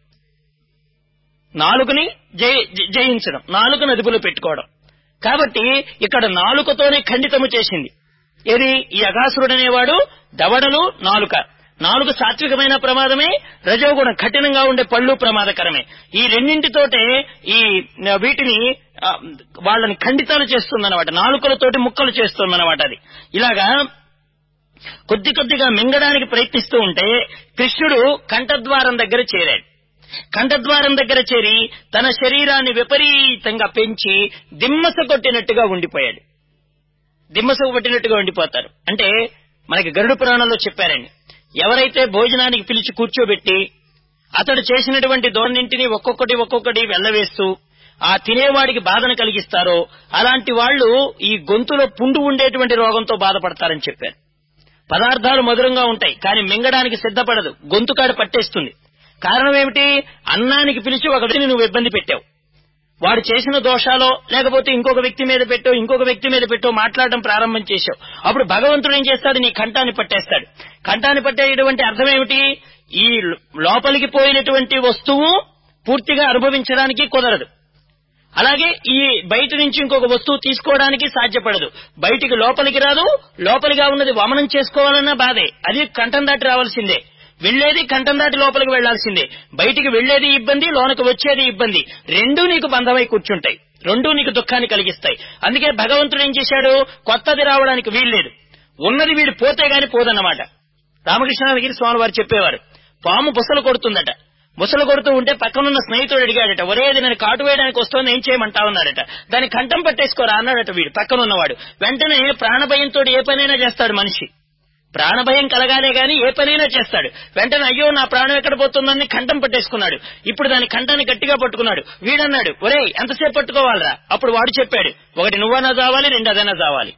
నాలుకని జయించడం, నాలుకను అదుపులో పెట్టుకోవడం. కాబట్టి ఇక్కడ నాలుకతోనే ఖండితము చేసింది. ఏది? ఈ అఘాసురుడనేవాడు దవడలు, నాలుక. నాలుగు సాత్వికమైన ప్రమాదమే, రజోగుణం కఠినంగా ఉండే పళ్ళు ప్రమాదకరమే. ఈ రెండింటితోటే ఈ వీటిని వాళ్ళని ఖండితాలు చేస్తుందన్నమాట, నాలుకలతోటి ముక్కలు చేస్తుందన్నమాట. అది ఇలాగా కొద్ది కొద్దిగా మింగడానికి ప్రయత్నిస్తూ ఉంటే కృష్ణుడు కంఠద్వారం దగ్గర చేరాడు. కంఠద్వారం దగ్గర చేరి తన శరీరాన్ని విపరీతంగా పెంచి దిమ్మస కొట్టినట్టుగా ఉండిపోయాడు. దిమ్మస కొట్టినట్టుగా ఉండిపోతారు అంటే మనకి గరుడ పురాణంలో చెప్పారండి. ఎవరైతే భోజనానికి పిలిచి కూర్చోబెట్టి అతడు చేసినటువంటి దోన్నింటిని ఒక్కొక్కటి ఒక్కొక్కటి వెళ్లవేస్తూ ఆ తినేవాడికి బాధను కలిగిస్తారో అలాంటి వాళ్లు ఈ గొంతులో పుండు ఉండేటువంటి రోగంతో బాధపడతారని చెప్పారు. పదార్థాలు మధురంగా ఉంటాయి, కానీ మింగడానికి సిద్ధపడదు, గొంతుకాడు పట్టేస్తుంది. కారణం ఏమిటి? అన్నానికి పిలిచి ఒక వ్యక్తిని నువ్వు ఇబ్బంది పెట్టావు, వాడు చేసిన దోషాలో లేకపోతే ఇంకొక వ్యక్తి మీద పెట్టో ఇంకొక వ్యక్తి మీద పెట్టో మాట్లాడడం ప్రారంభం చేశావు. అప్పుడు భగవంతుడు ఏం చేస్తాడు? నీ కంఠాన్ని పట్టేస్తాడు. కంఠాన్ని పట్టేటువంటి అర్థం ఏమిటి? ఈ లోపలికి పోయినటువంటి వస్తువు పూర్తిగా అనుభవించడానికి కుదరదు. అలాగే ఈ బయట నుంచి ఇంకొక వస్తువు తీసుకోవడానికి సాధ్యపడదు. బయటికి లోపలికి రాదు, లోపలిగా ఉన్నది వమనం చేసుకోవాలన్నా బాధే, అది కంఠం దాటి రావాల్సిందే. వెళ్లేది కంఠం దాటి లోపలికి వెళ్లాల్సిందే. బయటికి వెళ్లేది ఇబ్బంది, లోనకు వచ్చేది ఇబ్బంది. రెండూ నీకు బంధమై కూర్చుంటాయి, రెండూ నీకు దుఃఖాన్ని కలిగిస్తాయి. అందుకే భగవంతుడు ఏం చేశాడు? కొత్తది రావడానికి వీల్లేదు, ఉన్నది వీడు పోతే గాని పోదన్నమాట. రామకృష్ణానందగిరి స్వామి వారు చెప్పేవారు, పాము బుసలు కొడుతుందట. బుసలు కొడుతూ ఉంటే పక్కనున్న స్నేహితుడు అడిగాడట, ఒరేది నేను కాటు వేయడానికి వస్తోంది, ఏం చేయమంటావన్నాడట. దాని కంఠం పట్టేసుకోరా అన్నాడట వీడు పక్కనున్నవాడు. వెంటనే ప్రాణభయంతో ఏ పనైనా చేస్తాడు మనిషి, ప్రాణభయం కలగానే గాని ఏ పనైనా చేస్తాడు. వెంటనే అయ్యో నా ప్రాణం ఎక్కడ పోతుందని కంఠం పట్టేసుకున్నాడు. ఇప్పుడు దాని కంఠాన్ని గట్టిగా పట్టుకున్నాడు. వీడన్నాడు, ఒరే ఎంతసేపు పట్టుకోవాలరా? అప్పుడు వాడు చెప్పాడు, ఒకటి నువ్వన్నా చావాలి, రెండు అదైనా చావాలి.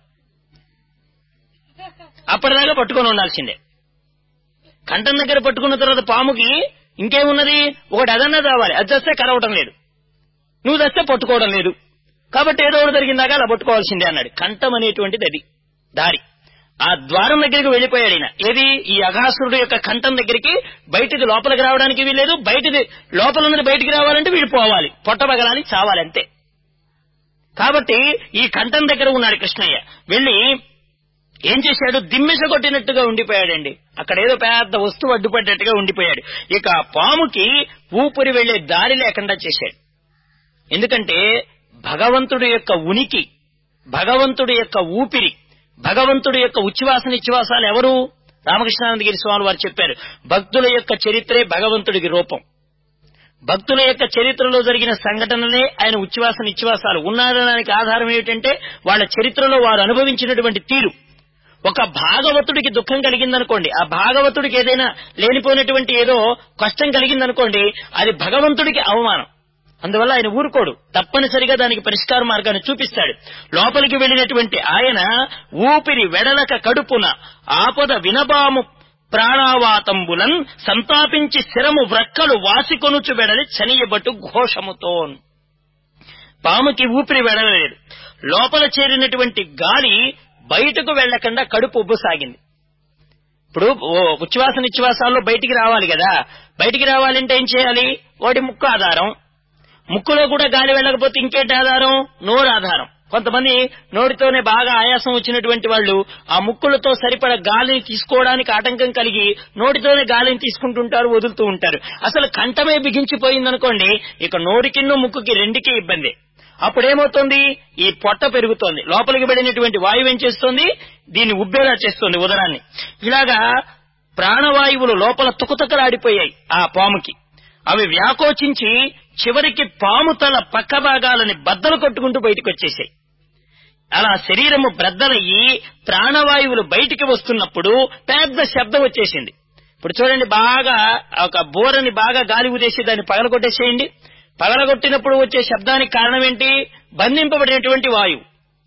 అప్పటిదాకా పట్టుకొని ఉండాల్సిందే. కంఠం దగ్గర పట్టుకున్న తర్వాత పాముకి ఇంకేమున్నది, ఒకటి అదన్నా రావాలి. అది చస్తే కరవటం లేదు, నువ్వు చస్తే పట్టుకోవడం లేదు, కాబట్టి ఏదో ఒకటి జరిగిందాక అలా పట్టుకోవాల్సిందే అన్నాడు. కంఠం అనేటువంటిది అది దారి. ఆ ద్వారం దగ్గరికి వెళ్లిపోయాడు ఈయన. ఏది, ఈ అఘాసురుడు యొక్క కంఠం దగ్గరికి. బయటిది లోపలికి రావడానికి వీల్లేదు, బయటిది లోపల ఉన్నది బయటికి రావాలంటే వీడు పోవాలి, పొట్టబగలాలి, చావాలి, అంతే. కాబట్టి ఈ కంఠం దగ్గర ఉన్నాడు కృష్ణయ్య. వెళ్లి ఏం చేశాడు, దిమ్మెస కొట్టినట్టుగా ఉండిపోయాడండి. అక్కడ ఏదో పెద్ద వస్తువు అడ్డుపడ్డట్టుగా ఉండిపోయాడు. ఇక పాముకి ఊపిరి వెళ్లే దారి లేకుండా చేశాడు. ఎందుకంటే భగవంతుడి యొక్క ఉనికి, భగవంతుడి యొక్క ఊపిరి, భగవంతుడి యొక్క ఉచ్ఛ్వాస నిశ్వాసాలు ఎవరు? రామకృష్ణానందగిరి స్వామి వారు చెప్పారు, భక్తుల యొక్క చరిత్రే భగవంతుడికి రూపం. భక్తుల యొక్క చరిత్రలో జరిగిన సంఘటనలే ఆయన ఉచ్ఛ్వాస నిశ్వాసాలు. ఉన్నారనడానికి ఆధారం ఏమిటంటే వాళ్ళ చరిత్రలో వారు అనుభవించినటువంటి తీరు. ఒక భాగవతుడికి దుఃఖం కలిగిందనుకోండి, ఆ భాగవతుడికి ఏదైనా లేనిపోయినటువంటి ఏదో కష్టం కలిగిందనుకోండి, అది భగవంతుడికి అవమానం. అందువల్ల ఆయన ఊరుకోడు, తప్పనిసరిగా దానికి పరిష్కార మార్గాన్ని చూపిస్తాడు. లోపలికి వెళ్లినటువంటి ఆయన ఊపిరి వెడలక కడుపున ఆపద వినబాము ప్రాణావాతంబులన్ సంతాపించి శిరము వ్రక్కలు వాసికొనుచు వెడలి చనియబట్టు ఘోషముతో. పాముకి ఊపిరి వెడలేదు, లోపల చేరినటువంటి గాలి బయటకు వెళ్లకుండా కడుపు ఉబ్బసాగింది. ఇప్పుడు ఉచ్ఛ్వాస నిశ్వాసాల్లో బయటికి రావాలి కదా, బయటికి రావాలంటే ఏం చేయాలి? వాటి ముక్కు ఆధారం. ముక్కులో కూడా గాలి వెళ్ళకపోతే ఇంకేంటి ఆధారం? నోరు ఆధారం. కొంతమంది నోటితోనే బాగా ఆయాసం వచ్చినటువంటి వాళ్ళు ఆ ముక్కులతో సరిపడ గాలిని తీసుకోవడానికి ఆటంకం కలిగి నోటితోనే గాలిని తీసుకుంటుంటారు, వదులుతూ ఉంటారు. అసలు కంఠమే బిగించిపోయిందనుకోండి, ఇక నోటికిన్ను ముక్కుకి రెండుకి ఇబ్బంది. అప్పుడేమవుతుంది, ఈ పొట్ట పెరుగుతోంది, లోపలికి వెళ్ళినటువంటి వాయువు ఏం చేస్తుంది, దీన్ని ఉబ్బేలా చేస్తుంది ఉదరాన్ని. ఇలాగా ప్రాణవాయువులు లోపల తుకతుకలాడిపోయాయి ఆ పాముకి. అవి వ్యాకోచించి చివరికి పాము తల పక్క భాగాలని బద్దలు కొట్టుకుంటూ బయటకు వచ్చేసాయి. అలా శరీరము బ్రద్దలయ్యి ప్రాణవాయువులు బయటికి వస్తున్నప్పుడు పెద్ద శబ్దం వచ్చేసింది. ఇప్పుడు చూడండి, బాగా ఒక బోరని బాగా గాలి ఉదేసి దాన్ని పగలగొట్టేసేయండి. పగలగొట్టినప్పుడు వచ్చే శబ్దానికి కారణం ఏంటి? బంధింపబడినటువంటి వాయువు.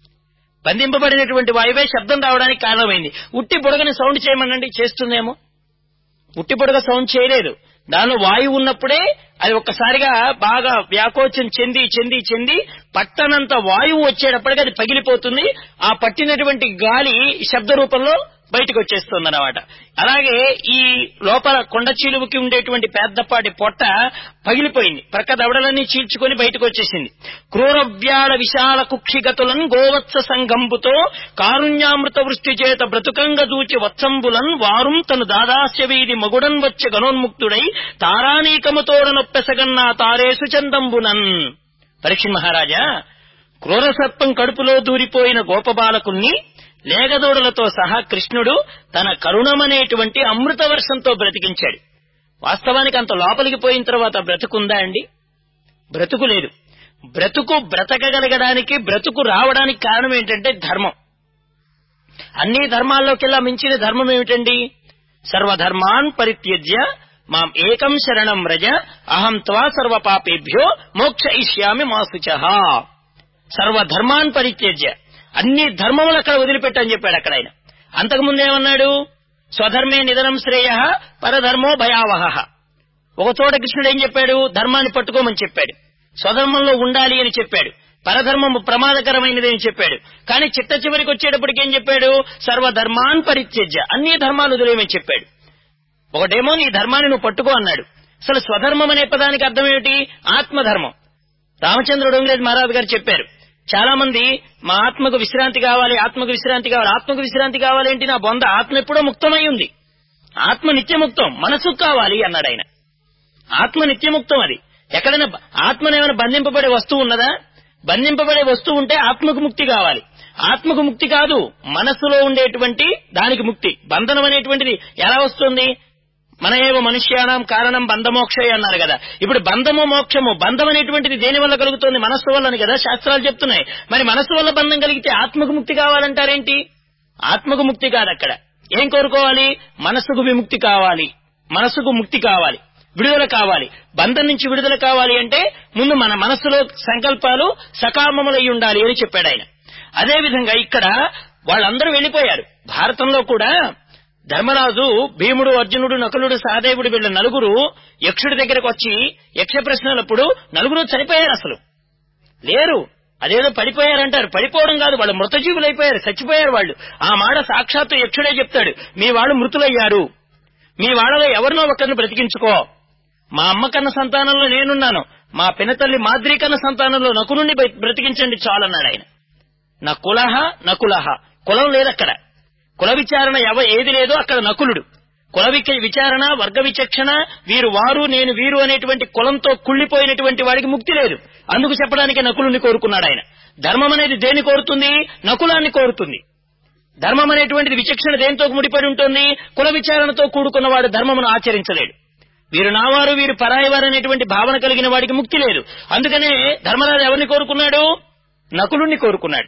బంధింపబడినటువంటి వాయువే శబ్దం రావడానికి కారణమైంది. ఉట్టి బుడగని సౌండ్ చేయమనండి, చేస్తుందేమో. ఉట్టి బుడగ సౌండ్ చేయలేదు, దానిలో వాయువు ఉన్నప్పుడే అది ఒక్కసారిగా బాగా వ్యాకోచం చెంది చెంది చెంది పట్టనంత వాయువు వచ్చేటప్పటికి అది పగిలిపోతుంది. ఆ పట్టినటువంటి గాలి శబ్ద రూపంలో బయటకు వచ్చేస్తుంది అన్నమాట. అలాగే ఈ లోపల కొండ చీలువుకి ఉండేటువంటి పెద్దపాటి పొట్ట పగిలిపోయింది, ప్రక్క దవడలన్నీ చీల్చుకొని బయటకు వచ్చేసింది. క్రూరవ్యాళ విశాల కుక్షిగతులన్ గోవత్స సంగంబుతో కారుణ్యామృత వృష్టి చేత బ్రతుకంగ దూచి వత్సంబులన్ వారుం తను దాదాస్య వీధి మగుడన్ వచ్చి గణోన్ముక్తుడై తారానీకముతోడ నొప్పెసగన్నా తారేసు చందంబునన్. పరీక్ష మహారాజా, క్రూరసర్పం కడుపులో దూరిపోయిన గోపబాలకుల్ని లేగదోడలతో సహా కృష్ణుడు తన కరుణమనేటువంటి అమృత వర్షంతో బ్రతికించాడు. వాస్తవానికి అంత లోపలికి పోయిన తర్వాత బ్రతుకుందా అండి? బ్రతుకు లేదు. బ్రతుకు బ్రతకగలగడానికి, బ్రతుకు రావడానికి కారణం ఏంటంటే ధర్మం. అన్ని ధర్మాల్లోకెల్లా మించిన ధర్మం ఏమిటండి? సర్వధర్మాన్ పరిత్యజ్య మాం ఏకం శరణం వ్రజ అహం త్వా సర్వ పాపేభ్యో మోక్షయిష్యామి మా శుచః. సర్వధర్మాన్ పరిత్యజ్య, అన్ని ధర్మములు అక్కడ వదిలిపెట్టని చెప్పాడు అక్కడ ఆయన. అంతకుముందు ఏమన్నాడు? స్వధర్మే నిధనం శ్రేయ పరధర్మో భయావహ. ఒక చోట కృష్ణుడు ఏం చెప్పాడు? ధర్మాన్ని పట్టుకోమని చెప్పాడు, స్వధర్మంలో ఉండాలి అని చెప్పాడు, పరధర్మము ప్రమాదకరమైనది అని చెప్పాడు. కానీ చిట్ట చివరికి వచ్చేటప్పటికి ఏం చెప్పాడు? సర్వధర్మాన్ పరిత్యజ్య, అన్ని ధర్మాలు వదిలేయమని చెప్పాడు. ఒకటేమో నీ ధర్మాన్ని నువ్వు పట్టుకో అన్నాడు. అసలు స్వధర్మం అనే పదానికి అర్థం ఏమిటి? ఆత్మధర్మం. రామచంద్రుడు డొంగిరెడ్డి మహారాజు గారు చెప్పారు, చాలా మంది మా ఆత్మకు విశ్రాంతి కావాలి, ఆత్మకు విశ్రాంతి కావాలి, ఆత్మకు విశ్రాంతి కావాలేంటి? నా బొంద, ఆత్మ ఎప్పుడో ముక్తమై ఉంది, ఆత్మ నిత్యముక్తం, మనసుకు కావాలి అన్నాడు ఆయన. ఆత్మ నిత్యముక్తం. అది ఎక్కడైనా ఆత్మనేమైనా బంధింపబడే వస్తువు ఉన్నదా? బంధింపబడే వస్తువు ఉంటే ఆత్మకు ముక్తి కావాలి. ఆత్మకు ముక్తి కాదు, మనస్సులో ఉండేటువంటి దానికి ముక్తి. బంధనం అనేటువంటిది ఎలా వస్తుంది? మన ఏవ మనుష్యానాం కారణం బంధమోక్షయ అన్నారు కదా. ఇప్పుడు బంధము మోక్షము, బంధం అనేటువంటిది దేని వల్ల కలుగుతుంది? మనస్సు వల్లని కదా శాస్త్రాలు చెప్తున్నాయి. మరి మనస్సు వల్ల బంధం కలిగితే ఆత్మకు ముక్తి కావాలంటారేంటి? ఆత్మకు ముక్తి కాదు. అక్కడ ఏం కోరుకోవాలి? మనస్సుకు విముక్తి కావాలి, మనస్సుకు ముక్తి కావాలి, విడుదల కావాలి. బంధం నుంచి విడుదల కావాలి అంటే ముందు మన మనస్సులో సంకల్పాలు సకామములై ఉండాలి అని చెప్పాడు ఆయన. అదేవిధంగా ఇక్కడ వాళ్ళందరూ వెళ్లిపోయారు. భారతంలో కూడా ధర్మరాజు, భీముడు, అర్జునుడు, నకులుడు, సహదేవుడు వీళ్ళ నలుగురు యక్షుడి దగ్గరకు వచ్చి యక్ష ప్రశ్నలప్పుడు నలుగురు చనిపోయారు, అసలు లేరు. అదేదో పడిపోయారంటారు, పడిపోవడం కాదు, వాళ్ళు మృతజీవులు అయిపోయారు, చచ్చిపోయారు వాళ్ళు. ఆ మాట సాక్షాత్తు యక్షుడే చెప్తాడు, మీ వాళ్ళు మృతులయ్యారు, మీ వాళ్ళలో ఎవరినో ఒకరిని బ్రతికించుకో. మా అమ్మ కన్న సంతానంలో నేనున్నాను, మా పినతల్లి మాద్రి కన్న సంతానంలో నకులుని బ్రతికించండి చాలన్నాడు ఆయన. నకులహ నకులహ, కులం లేదక్కడ, కుల విచారణ ఎవ ఏది లేదో అక్కడ నకులుడు. కుల విచారణ, వర్గ విచక్షణ, వీరు వారు నేను వీరు అనేటువంటి కులంతో కుళ్లిపోయినటువంటి వాడికి ముక్తి లేదు. అందుకు చెప్పడానికి నకులుని కోరుకున్నాడు ఆయన. ధర్మం అనేది దేన్ని కోరుతుంది? నకులాన్ని కోరుతుంది. ధర్మం అనేటువంటిది విచక్షణ దేంతో ముడిపడి ఉంటుంది? కుల విచారణతో కూడుకున్నవాడు ధర్మమును ఆచరించలేడు. వీరు నావారు, వీరు పరాయివారు అనేటువంటి భావన కలిగిన వాడికి ముక్తి లేదు. అందుకనే ధర్మరాజు ఎవరిని కోరుకున్నాడు? నకులుణ్ణి కోరుకున్నాడు.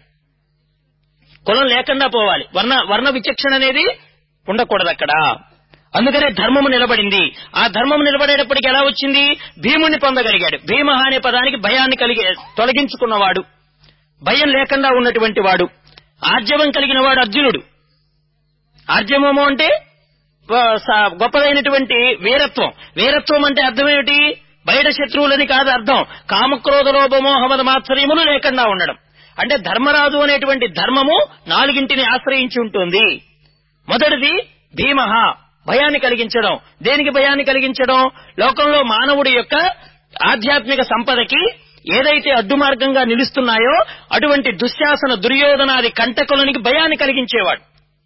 కులం లేకుండా పోవాలి, వర్ణ వర్ణ విచక్షణ అనేది ఉండకూడదు అక్కడ. అందుకనే ధర్మము నిలబడింది. ఆ ధర్మము నిలబడేటప్పటికి ఎలా వచ్చింది? భీముణ్ణి పొందగలిగాడు. భీమ అనే పదానికి భయాన్ని కలిగి తొలగించుకున్నవాడు, భయం లేకుండా ఉన్నటువంటి వాడు. ఆర్జవం కలిగిన వాడు అర్జునుడు. ఆర్జవము అంటే గొప్పదైనటువంటి వీరత్వం. వీరత్వం అంటే అర్థం ఏమిటి? బయట శత్రువులని కాదు అర్థం, కామక్రోధ లోభమోహమద మాత్సర్యములు లేకుండా ఉండడం. అంటే ధర్మరాజు అనేటువంటి ధర్మము నాలుగింటిని ఆశ్రయించి ఉంటుంది. మొదటిది భీమహ, భయాన్ని కలిగించడం. దేనికి భయాన్ని కలిగించడం? లోకంలో మానవుడి యొక్క ఆధ్యాత్మిక సంపదకి ఏదైతే అడ్డు మార్గంగా నిలుస్తున్నాయో అటువంటి దుశ్శాసన దుర్యోధనాది కంటకులనికి భయాన్ని కలిగించేవాడు.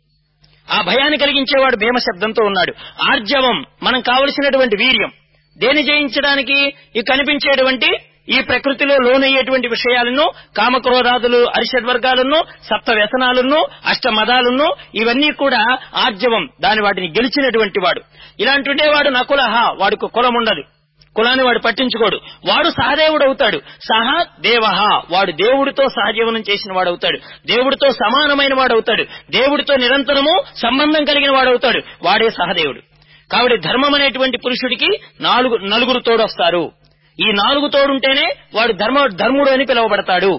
ఆ భయాన్ని కలిగించేవాడు భీమ శబ్దంతో ఉన్నాడు. ఆర్జవం, మనం కావలసినటువంటి వీర్యం. దేని జయించడానికి? ఈ కనిపించేటువంటి ఈ ప్రకృతిలో లోనయ్యేటువంటి విషయాలను, కామక్రోధాదులు అరిషడ్వర్గాలను, సప్త వ్యసనాలను, అష్ట మదాలను, ఇవన్నీ కూడా ఆర్జవం, దాని వాటిని గెలిచినటువంటి వాడు. ఇలాంటి వాడు నకులహ, వాడికి కులం ఉండదు, కులాన్ని వాడు పట్టించుకోడు. వాడు సహదేవుడు అవుతాడు. సహ దేవహ, వాడు దేవుడితో సహజీవనం చేసిన వాడు అవుతాడు, దేవుడితో సమానమైన వాడు అవుతాడు, దేవుడితో నిరంతరము సంబంధం కలిగిన వాడు అవుతాడు. వాడే సహదేవుడు. కాబట్టి ధర్మం అనేటువంటి పురుషుడికి నాలుగు నలుగురు తోడొస్తారు. ఈ నాలుగు తోడుంటేనే వాడు ధర్మ ధర్ముడు అని పిలువబడతాడు.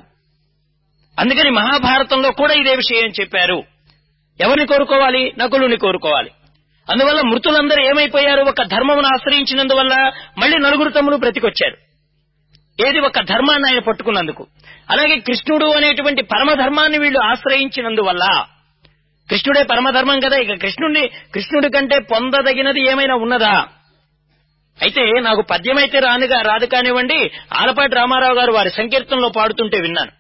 అందుకని మహాభారతంలో కూడా ఇదే విషయం చెప్పారు. ఎవరిని కోరుకోవాలి? నకులుని కోరుకోవాలి. అందువల్ల మృతులందరూ ఏమైపోయారు? ఒక ధర్మమును ఆశ్రయించినందువల్ల మళ్లీ నలుగురు తమ్ముడు బ్రతికొచ్చారు. ఏది? ఒక ధర్మాన్ని ఆయన పట్టుకున్నందుకు. అలాగే కృష్ణుడు అనేటువంటి పరమధర్మాన్ని వీళ్ళు ఆశ్రయించినందువల్ల, కృష్ణుడే పరమధర్మం కదా, ఇక కృష్ణుడిని కృష్ణుడి కంటే పొందదగినది ఏమైనా ఉన్నదా? అయితే నాకు పద్యమైతే రానుగా రాదు కానివ్వండి, ఆలపాటి రామారావు గారు వారి సంకీర్తనలో పాడుతుంటే విన్నాను.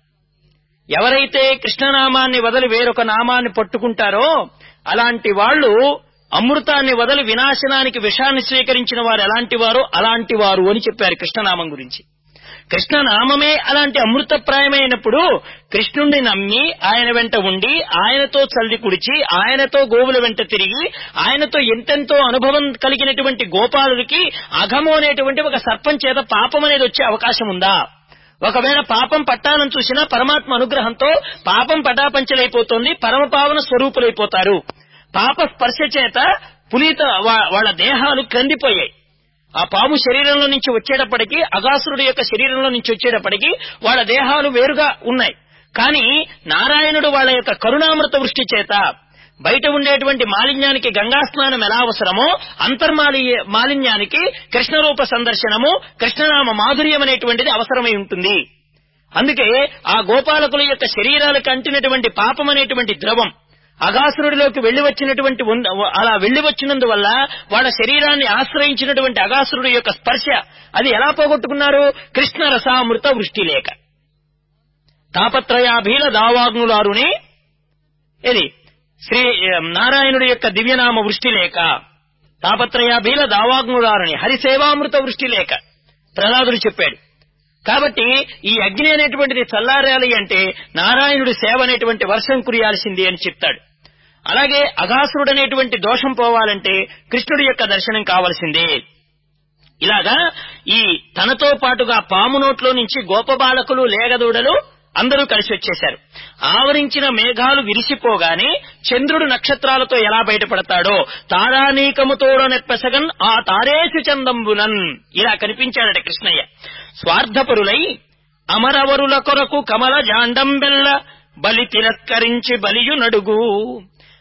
ఎవరైతే కృష్ణనామాన్ని వదిలి వేరొక నామాన్ని పట్టుకుంటారో అలాంటి వాళ్ళు అమృతాన్ని వదిలి వినాశనానికి విషాన్ని స్వీకరించిన వారు ఎలాంటి వారో అలాంటి వారు అని చెప్పారు కృష్ణనామం గురించి. కృష్ణనామమే అలాంటి అమృతప్రాయమైనప్పుడు కృష్ణుణ్ణి నమ్మి ఆయన వెంట ఉండి, ఆయనతో చల్లి కుడిచి, ఆయనతో గోవుల వెంట తిరిగి, ఆయనతో ఎంతెంతో అనుభవం కలిగినటువంటి గోపాలుడికి అఘము అనేటువంటి ఒక సర్పం చేత పాపం అనేది వచ్చే అవకాశం ఉందా? ఒకవేళ పాపం పట్టాలని చూసినా పరమాత్మ అనుగ్రహంతో పాపం పటాపంచలైపోతుంది, పరమపావన స్వరూపులైపోతారు. పాప స్పర్శ చేత పునీత వాళ్ళ దేహాలు కందిపోయాయి. ఆ పాము శరీరంలో నుంచి వచ్చేటప్పటికీ, అగాసురుడి యొక్క శరీరంలో నుంచి వచ్చేటప్పటికీ వాళ్ళ దేహాలు వేరుగా ఉన్నాయి. కానీ నారాయణుడు వాళ్ళ యొక్క కరుణామృత వృష్టి చేత బయట ఉండేటువంటి మాలిన్యానికి గంగా స్నానం ఎలా అవసరమో అంతర్మాలి మాలిన్యానికి కృష్ణరూప సందర్శనము, కృష్ణనామ మాధుర్యం అనేటువంటిది అవసరమై ఉంటుంది. అందుకే ఆ గోపాలకుల యొక్క శరీరాలకు అంటినటువంటి పాపం అనేటువంటి ద్రవం అగాసురుడిలోకి వెళ్లి వచ్చినటువంటి అలా వెళ్లి వచ్చినందువల్ల వాళ్ళ శరీరాన్ని ఆశ్రయించినటువంటి అగాసురుడి యొక్క స్పర్శ అది ఎలా పోగొట్టుకున్నారు? కృష్ణ రసామృత వృష్టి లేక. తాపత్రయాభీల దావాగ్నులారుని ఇది శ్రీ నారాయణుడి యొక్క దివ్యనామ వృష్టి లేక, తాపత్రయాభీల దావాగ్నులారుని హరిసేవామృత వృష్టి లేక ప్రహ్లాదుడు చెప్పాడు. కాబట్టి ఈ అగ్ని అనేటువంటిది చల్లారాలి అంటే నారాయణుడి సేవ అనేటువంటి వర్షం కురియాల్సింది అని చెప్తాడు. అలాగే అగాసురుడు అనేటువంటి దోషం పోవాలంటే కృష్ణుడి యొక్క దర్శనం కావాల్సిందే. ఇలాగా ఈ తనతో పాటుగా పాము నోట్లో నుంచి గోపబాలకులు, లేగదూడలు అందరూ కలిసి వచ్చేశారు. ఆవరించిన మేఘాలు విరిసిపోగానే చంద్రుడు నక్షత్రాలతో ఎలా బయటపడతాడో తారానీకముతోడ నెప్పెసగన్ ఆ తారేసు చందంబునన్ ఇలా కనిపించాడట కృష్ణయ్య. స్వార్థపరులై అమరవరుల కొరకు కమల జాండంబెల్ల బలి తిరస్కరించి బలియు నడుగు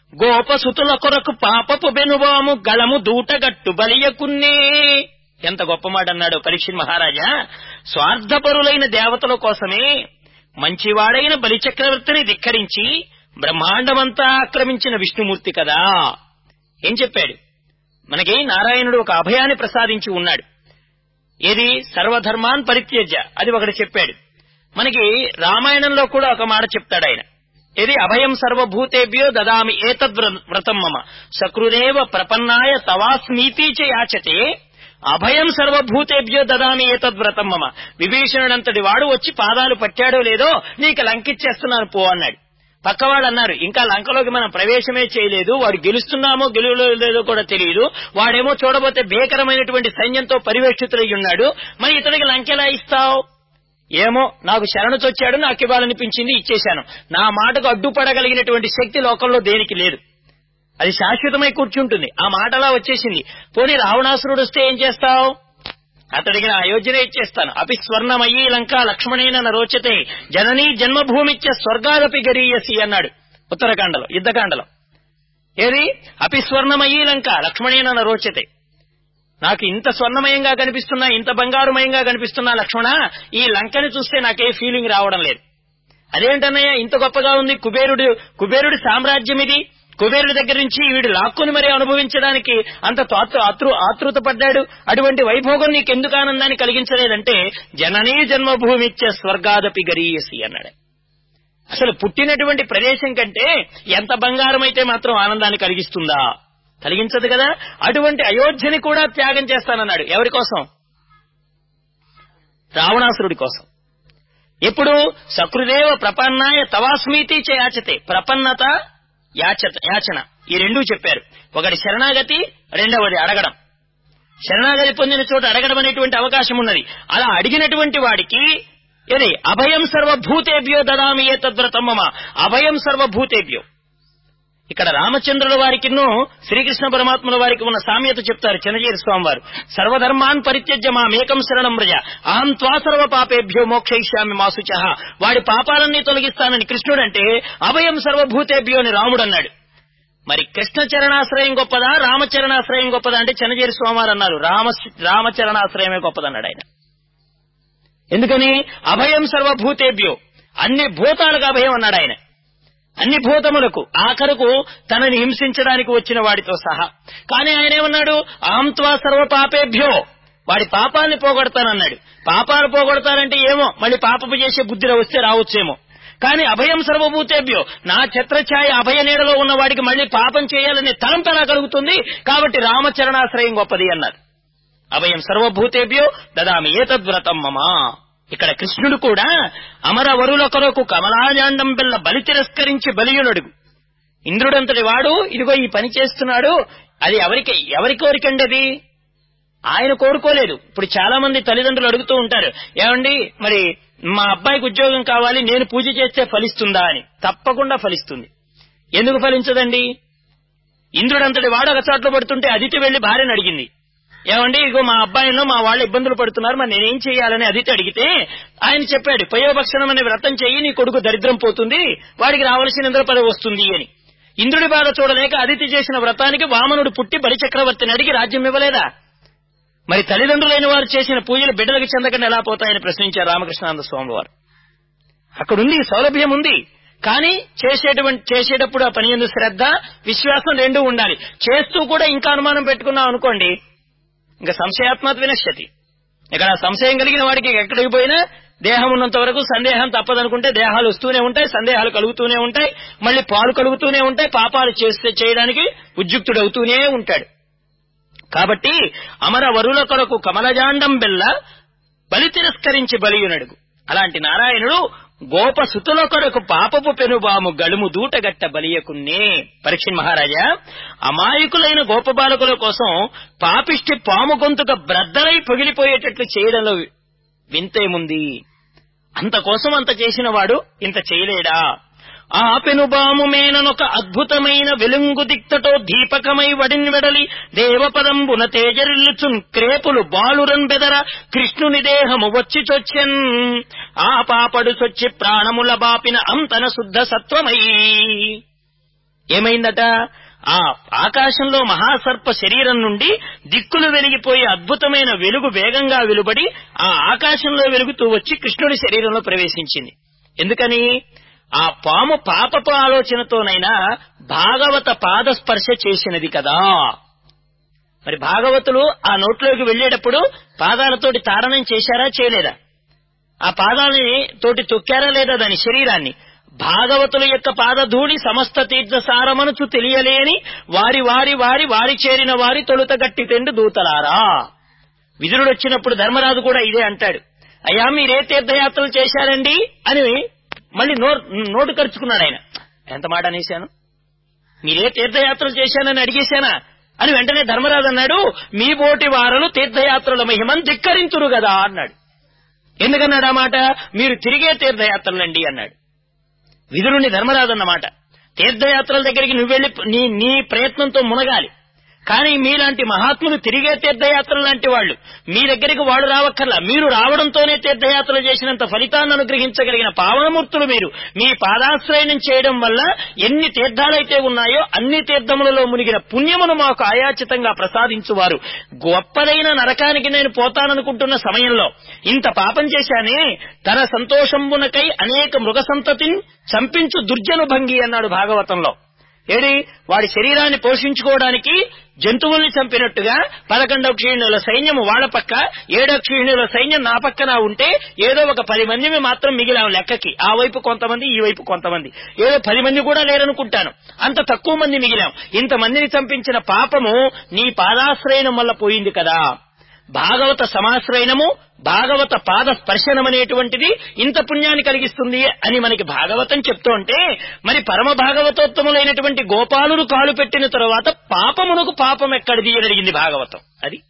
గోపసుతుల కొరకు పాపపు బెనుబాము గళము దూటగట్టు బలియకున్నే. ఎంత గొప్ప మాట అన్నాడు పరీక్షిత్ మహారాజా. స్వార్థపరులైన దేవతల కోసమే మంచివాడైన బలిచక్రవర్తిని ధిక్కరించి బ్రహ్మాండమంతా ఆక్రమించిన విష్ణుమూర్తి కదా. ఏం చెప్పాడు మనకి? నారాయణుడు ఒక అభయాన్ని ప్రసాదించి ఉన్నాడు. ఏది? సర్వధర్మాన్ పరిత్యజ్య, అది ఒకటి చెప్పాడు. మనకి రామాయణంలో కూడా ఒక మాట చెప్తాడు ఆయన. ఏది? అభయం సర్వభూతేభ్యో దదామి ఏతద్ వ్రతం మమ సకృదేవ ప్రపన్నాయ తవాస్మీతి చ యాచతే అభయం సర్వభూతేభ్యో దదామి ఏతద్ వ్రతం మమ. విభీషణుడంతటి వాడు వచ్చి పాదాలు పట్టాడో లేదో నీకు లంకిచ్చేస్తున్నాను పో అన్నాడు. పక్కవాడు అన్నారు, ఇంకా లంకలోకి మనం ప్రవేశమే చేయలేదు, వాడు గెలుస్తున్నామో గెలువలేదో కూడా తెలియదు, వాడేమో చూడబోతే భీకరమైనటువంటి సైన్యంతో పరివేక్షితులై ఉన్నాడు, మరి ఇతడికి లంకెలా ఇస్తావు? ఏమో, నాకు శరణుచొచ్చాడు, నాకు ఇవ్వాలనిపించింది, ఇచ్చేశాను. నా మాటకు అడ్డుపడగలిగినటువంటి శక్తి లోకంలో దేనికి లేదు, అది శాశ్వతమై కూర్చుంటుంది. ఆ మాటలా వచ్చేసింది. పోనీ రావణాసురుడు వస్తే ఏం చేస్తావు? అతడికి నా అయోధ్యనే ఇచ్చేస్తాను. అపి స్వర్ణమయీ లంక లక్ష్మణేన నరోచతే జననీ జన్మభూమిచ్చ స్వర్గాదపి గరీయసి అన్నాడు ఉత్తరకాండలో, యుద్ధకాండలో. ఏది? అపి స్వర్ణమయీ లంక లక్ష్మణేన నరోచతే. నాకు ఇంత స్వర్ణమయంగా కనిపిస్తున్నా, ఇంత బంగారుమయంగా కనిపిస్తున్నా లక్ష్మణ, ఈ లంకని చూస్తే నాకే ఫీలింగ్ రావడం లేదు. అదేంటన్నయ్య ఇంత గొప్పగా ఉంది? కుబేరుడు కుబేరుడి సామ్రాజ్యం ఇది. కుబేరుడి దగ్గర నుంచి వీడు లాక్కుని మరీ అనుభవించడానికి అంత ఆతృ ఆతృత పడ్డాడు. అటువంటి వైభోగం నీకెందుకు ఆనందాన్ని కలిగించలేదంటే జననీ జన్మభూమిచ్చ స్వర్గాదపి గరీయసి అన్నాడు. అసలు పుట్టినటువంటి ప్రదేశం కంటే ఎంత బంగారం అయితే మాత్రం ఆనందాన్ని కలిగిస్తుందా? కలిగించదు కదా. అటువంటి అయోధ్యని కూడా త్యాగం చేస్తానన్నాడు. ఎవరి కోసం? రావణాసురుడి కోసం. ఎప్పుడు? సకృదేవ ప్రపన్నాయ తవాస్మీతి చ యాచతే. ప్రపన్నత, యాచన, ఈ రెండూ చెప్పారు. ఒకటి శరణాగతి, రెండవది అడగడం. శరణాగతి పొందిన చోట అడగడం అనేటువంటి అవకాశం ఉన్నది. అలా అడిగినటువంటి వాడికి ఏది? అభయం సర్వభూతేభ్యో దదామి ఏతద్వ్రతం మమ. అభయం సర్వభూతేభ్యో. ఇక్కడ రామచంద్రుల వారికిను శ్రీకృష్ణ పరమాత్మల వారికి ఉన్న సామ్యత చెప్తారు చిన్నజీరి స్వామి వారు. సర్వధర్మాన్ పరిత్యజ్య మామేకం శరణం వ్రజ అహం త్వా సర్వ పాపేభ్యో మోక్షయిష్యామి మా శుచః. వాడి పాపాలన్నీ తొలగిస్తానని కృష్ణుడంటే అభయం సర్వభూతేభ్యో అని రాముడు అన్నాడు. మరి కృష్ణ చరణాశ్రయం గొప్పదా, రామచరణాశ్రయం గొప్పదా అంటే చిన్నజీరి స్వామివారు అన్నారు రామ రామచరణాశ్రయమే గొప్పదన్నాడు ఆయన. ఎందుకని? అభయం సర్వభూతేభ్యో, అన్ని భూతాలకు అభయం అన్నాడు ఆయన. అన్ని భూతములకు, ఆఖరకు తనని హింసించడానికి వచ్చిన వాడితో సహా. కానీ ఆయన ఏమన్నాడు? అహం త్వా సర్వ పాపేభ్యో, వాడి పాపాన్ని పోగొడతానన్నాడు. పాపాలు పోగొడతానంటే ఏమో మళ్ళీ పాపపు చేసే బుద్ధిలో వస్తే రావచ్చేమో. కానీ అభయం సర్వభూతేభ్యో, నా ఛత్రఛాయ అభయ నీడలో ఉన్న వాడికి మళ్ళీ పాపం చేయాలనే తలంపు ఎలా కలుగుతుంది? కాబట్టి రామచరణాశ్రయం గొప్పది అన్నారు. అభయం సర్వభూతేభ్యో దదామి ఏతద్వ్రతం మమ. ఇక్కడ కృష్ణుడు కూడా అమరవరుల కొరకు కమలాజాండం బిల్ల బలి తిరస్కరించి బలియునడుగు. ఇంద్రుడంతటి వాడు ఇదిగో ఈ పని చేస్తున్నాడు. అది ఎవరికి ఎవరి కోరికండి? అది ఆయన కోరుకోలేదు. ఇప్పుడు చాలా మంది తల్లిదండ్రులు అడుగుతూ ఉంటారు, ఏమండి మరి మా అబ్బాయికి ఉద్యోగం కావాలి, నేను పూజ చేస్తే ఫలిస్తుందా అని. తప్పకుండా ఫలిస్తుంది. ఎందుకు ఫలించదండి? ఇంద్రుడంతటి వాడు ఒక చోట్ల పడుతుంటే అదితి వెళ్లి భార్యను అడిగింది, ఏమండి ఇగో మా అబ్బాయిలో మా వాళ్ళు ఇబ్బందులు పడుతున్నారు, మరి నేనేం చేయాలని అదితి అడిగితే ఆయన చెప్పాడు, పయోభక్షణం అనే వ్రతం చెయ్యి, నీ కొడుకు దరిద్రం పోతుంది, వాడికి రావాల్సిన ఇంద్ర పదవి వస్తుంది అని. ఇంద్రుడి బాధ చూడలేక అదితి చేసిన వ్రతానికి వామనుడు పుట్టి బలిచక్రవర్తిని అడిగి రాజ్యం ఇవ్వలేదా? మరి తల్లిదండ్రులైన వారు చేసిన పూజలు బిడ్డలకు చెందకుండా ఎలా పోతాయని ప్రశ్నించారు రామకృష్ణానంద స్వామి వారు. అక్కడుంది, సౌలభ్యం ఉంది. కానీ చేసేటువంటి చేసేటప్పుడు ఆ పని యందు శ్రద్ధ, విశ్వాసం రెండూ ఉండాలి. చేస్తూ కూడా ఇంకా అనుమానం పెట్టుకున్నాం అనుకోండి, ఇంకా సంశయాత్మక వినశ్యతి. ఇక్కడ సంశయం కలిగిన వాడికి ఎక్కడికి పోయినా దేహం ఉన్నంత వరకు సందేహం తప్పదనుకుంటే దేహాలు వస్తూనే ఉంటాయి, సందేహాలు కలుగుతూనే ఉంటాయి, మళ్లీ పాలు కలుగుతూనే ఉంటాయి, పాపాలు చేస్తే చేయడానికి ఉద్యుక్తుడవుతూనే ఉంటాడు. కాబట్టి అమర వరుల కొరకు కమలజాండం బెల్ల బలి తిరస్కరించి బలియునడుగు. అలాంటి నారాయణుడు గోపసుతుల కొరకు పాపపు పెనుబాము గడుము దూటగట్ట బలియకున్నే. పరీక్షిత్ మహారాజా, అమాయకులైన గోపబాలకుల కోసం పాపిష్టి పాము గొంతుక బ్రద్దలై పగిలిపోయేటట్లు చేయడంలో వింతేముంది? అంత కోసం అంత చేసిన వాడు ఇంత చేయలేడా? ఆ పెనుబాము మేననొక అద్భుతమైన వెలుంగు దిక్తటో దీపకమై వడిన్ వెడలి దేవపదంబున తేజరిల్లుచున్ క్రేపులు బాలురన్ బెదర కృష్ణుని దేహము వచ్చి చొచ్చెన్. ఆ పాపడు చొచ్చి ప్రాణముల బాపిన అంతన శుద్ధ సత్వమై. ఏమైందట? ఆ ఆకాశంలో మహాసర్ప శరీరం నుండి దిక్కులు వెలిగిపోయి అద్భుతమైన వెలుగు వేగంగా వెలువడి ఆ ఆకాశంలో వెలుగుతూ వచ్చి కృష్ణుడి శరీరంలో ప్రవేశించింది. ఎందుకని? ఆ పాము పాపపు ఆలోచనతోనైనా భాగవత పాదస్పర్శ చేసినది కదా. మరి భాగవతులు ఆ నోట్లోకి వెళ్లేటప్పుడు పాదాలతోటి తాడనం చేశారా, చేయలేదా? ఆ పాదాలని తోటి తొక్కారా లేదా దాని శరీరాన్ని? భాగవతుల యొక్క పాదధూళి సమస్త తీర్థ సారమనుచు తెలియలేని వారి వారి వారి వారి చేరిన వారి తొలుత గట్టి తెండు దూతలారా. విదురుడు వచ్చినప్పుడు ధర్మరాజు కూడా ఇదే అంటాడు, అయ్యా మీరే తీర్థయాత్రలు చేశారండి అని మళ్ళీ నోటు ఖర్చుకున్నాడు ఆయన. ఎంత మాట అనేశాను, మీరే తీర్థయాత్రలు చేశానని అడిగేశానా అని వెంటనే ధర్మరాజు అన్నాడు, మీ బోటి వారలు తీర్థయాత్రల మహిమను ధిక్కరింతురు కదా అన్నాడు. ఎందుకన్నాడు ఆ మాట? మీరు తిరిగే తీర్థయాత్రలండి అన్నాడు. విదురుని ధర్మరాజు అన్నమాట. తీర్థయాత్రల దగ్గరికి నువ్వెళ్లి నీ నీ ప్రయత్నంతో మునగాలి, కానీ మీలాంటి మహాత్ములు తిరిగే తీర్థయాత్రలు లాంటి వాళ్ళు మీ దగ్గరికి వాడు రావక్కర్లా, మీరు రావడంతోనే తీర్థయాత్రలు చేసినంత ఫలితాన్ని అనుగ్రహించగలిగిన పావనమూర్తులు మీరు. మీ పాదాశ్రయణం చేయడం వల్ల ఎన్ని తీర్థాలైతే ఉన్నాయో అన్ని తీర్థములలో మునిగిన పుణ్యమును మాకు ఆయాచితంగా ప్రసాదించువారు. గొప్పదైన నరకానికి నేను పోతాననుకుంటున్న సమయంలో ఇంత పాపం చేశానే, తన సంతోషంబునకై అనేక మృగ సంతతిని చంపించు దుర్జను భంగి అన్నాడు భాగవతంలో. ఏడి వాడి శరీరాన్ని పోషించుకోవడానికి జంతువుల్ని చంపినట్టుగా పదకొండవ క్షీణుల సైన్యము వాళ్ళ పక్క, ఏడో క్షీణుల సైన్యం నా పక్కన ఉంటే ఏదో ఒక పది మందిని మాత్రం మిగిలాం లెక్కకి. ఆ వైపు కొంతమంది, ఈ వైపు కొంతమంది, ఏదో పది మంది కూడా లేరనుకుంటాను, అంత తక్కువ మంది మిగిలాం. ఇంతమందిని చంపించిన పాపము నీ పాదాశ్రయణం వల్ల పోయింది కదా. భాగవత సమాశ్రయణము, భాగవత పాద స్పర్శనం అనేటువంటిది ఇంత పుణ్యాన్ని కలిగిస్తుంది అని మనకి భాగవతం చెప్తూ ఉంటే, మరి పరమ భాగవతోత్తములైనటువంటి గోపాలుడు కాలు పెట్టిన తరువాత పాపమునకు పాపం ఎక్కడిది అని అడిగింది భాగవతం. అది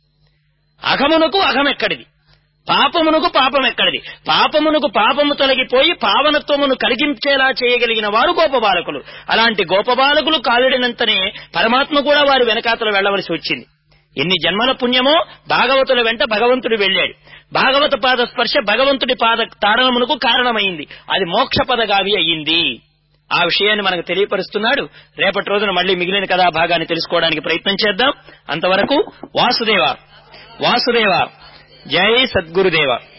అఘమునకు అఘమెక్కడిది, పాపమునకు పాపం ఎక్కడిది? పాపమునకు పాపము తొలగిపోయి పావనత్వమును కలిగించేలా చేయగలిగిన వారు గోపబాలకులు. అలాంటి గోపబాలకులు కాలిడినంతనే పరమాత్మ కూడా వారు వెనకాతలు వెళ్లవలసి వచ్చింది. ఎన్ని జన్మల పుణ్యమో భాగవతుల వెంట భగవంతుడు వెళ్ళాడు. భాగవత పాద స్పర్శ భగవంతుడి పాద తాడనమునకు కారణమైంది, అది మోక్ష పదగావి అయ్యింది. ఆ విషయాన్ని మనకు తెలియపరుస్తున్నాడు. రేపటి రోజున మళ్లీ మిగిలిన కథా భాగాన్ని తెలుసుకోవడానికి ప్రయత్నం చేద్దాం. అంతవరకు వాసుదేవ వాసుదేవ, జై సద్గురుదేవ.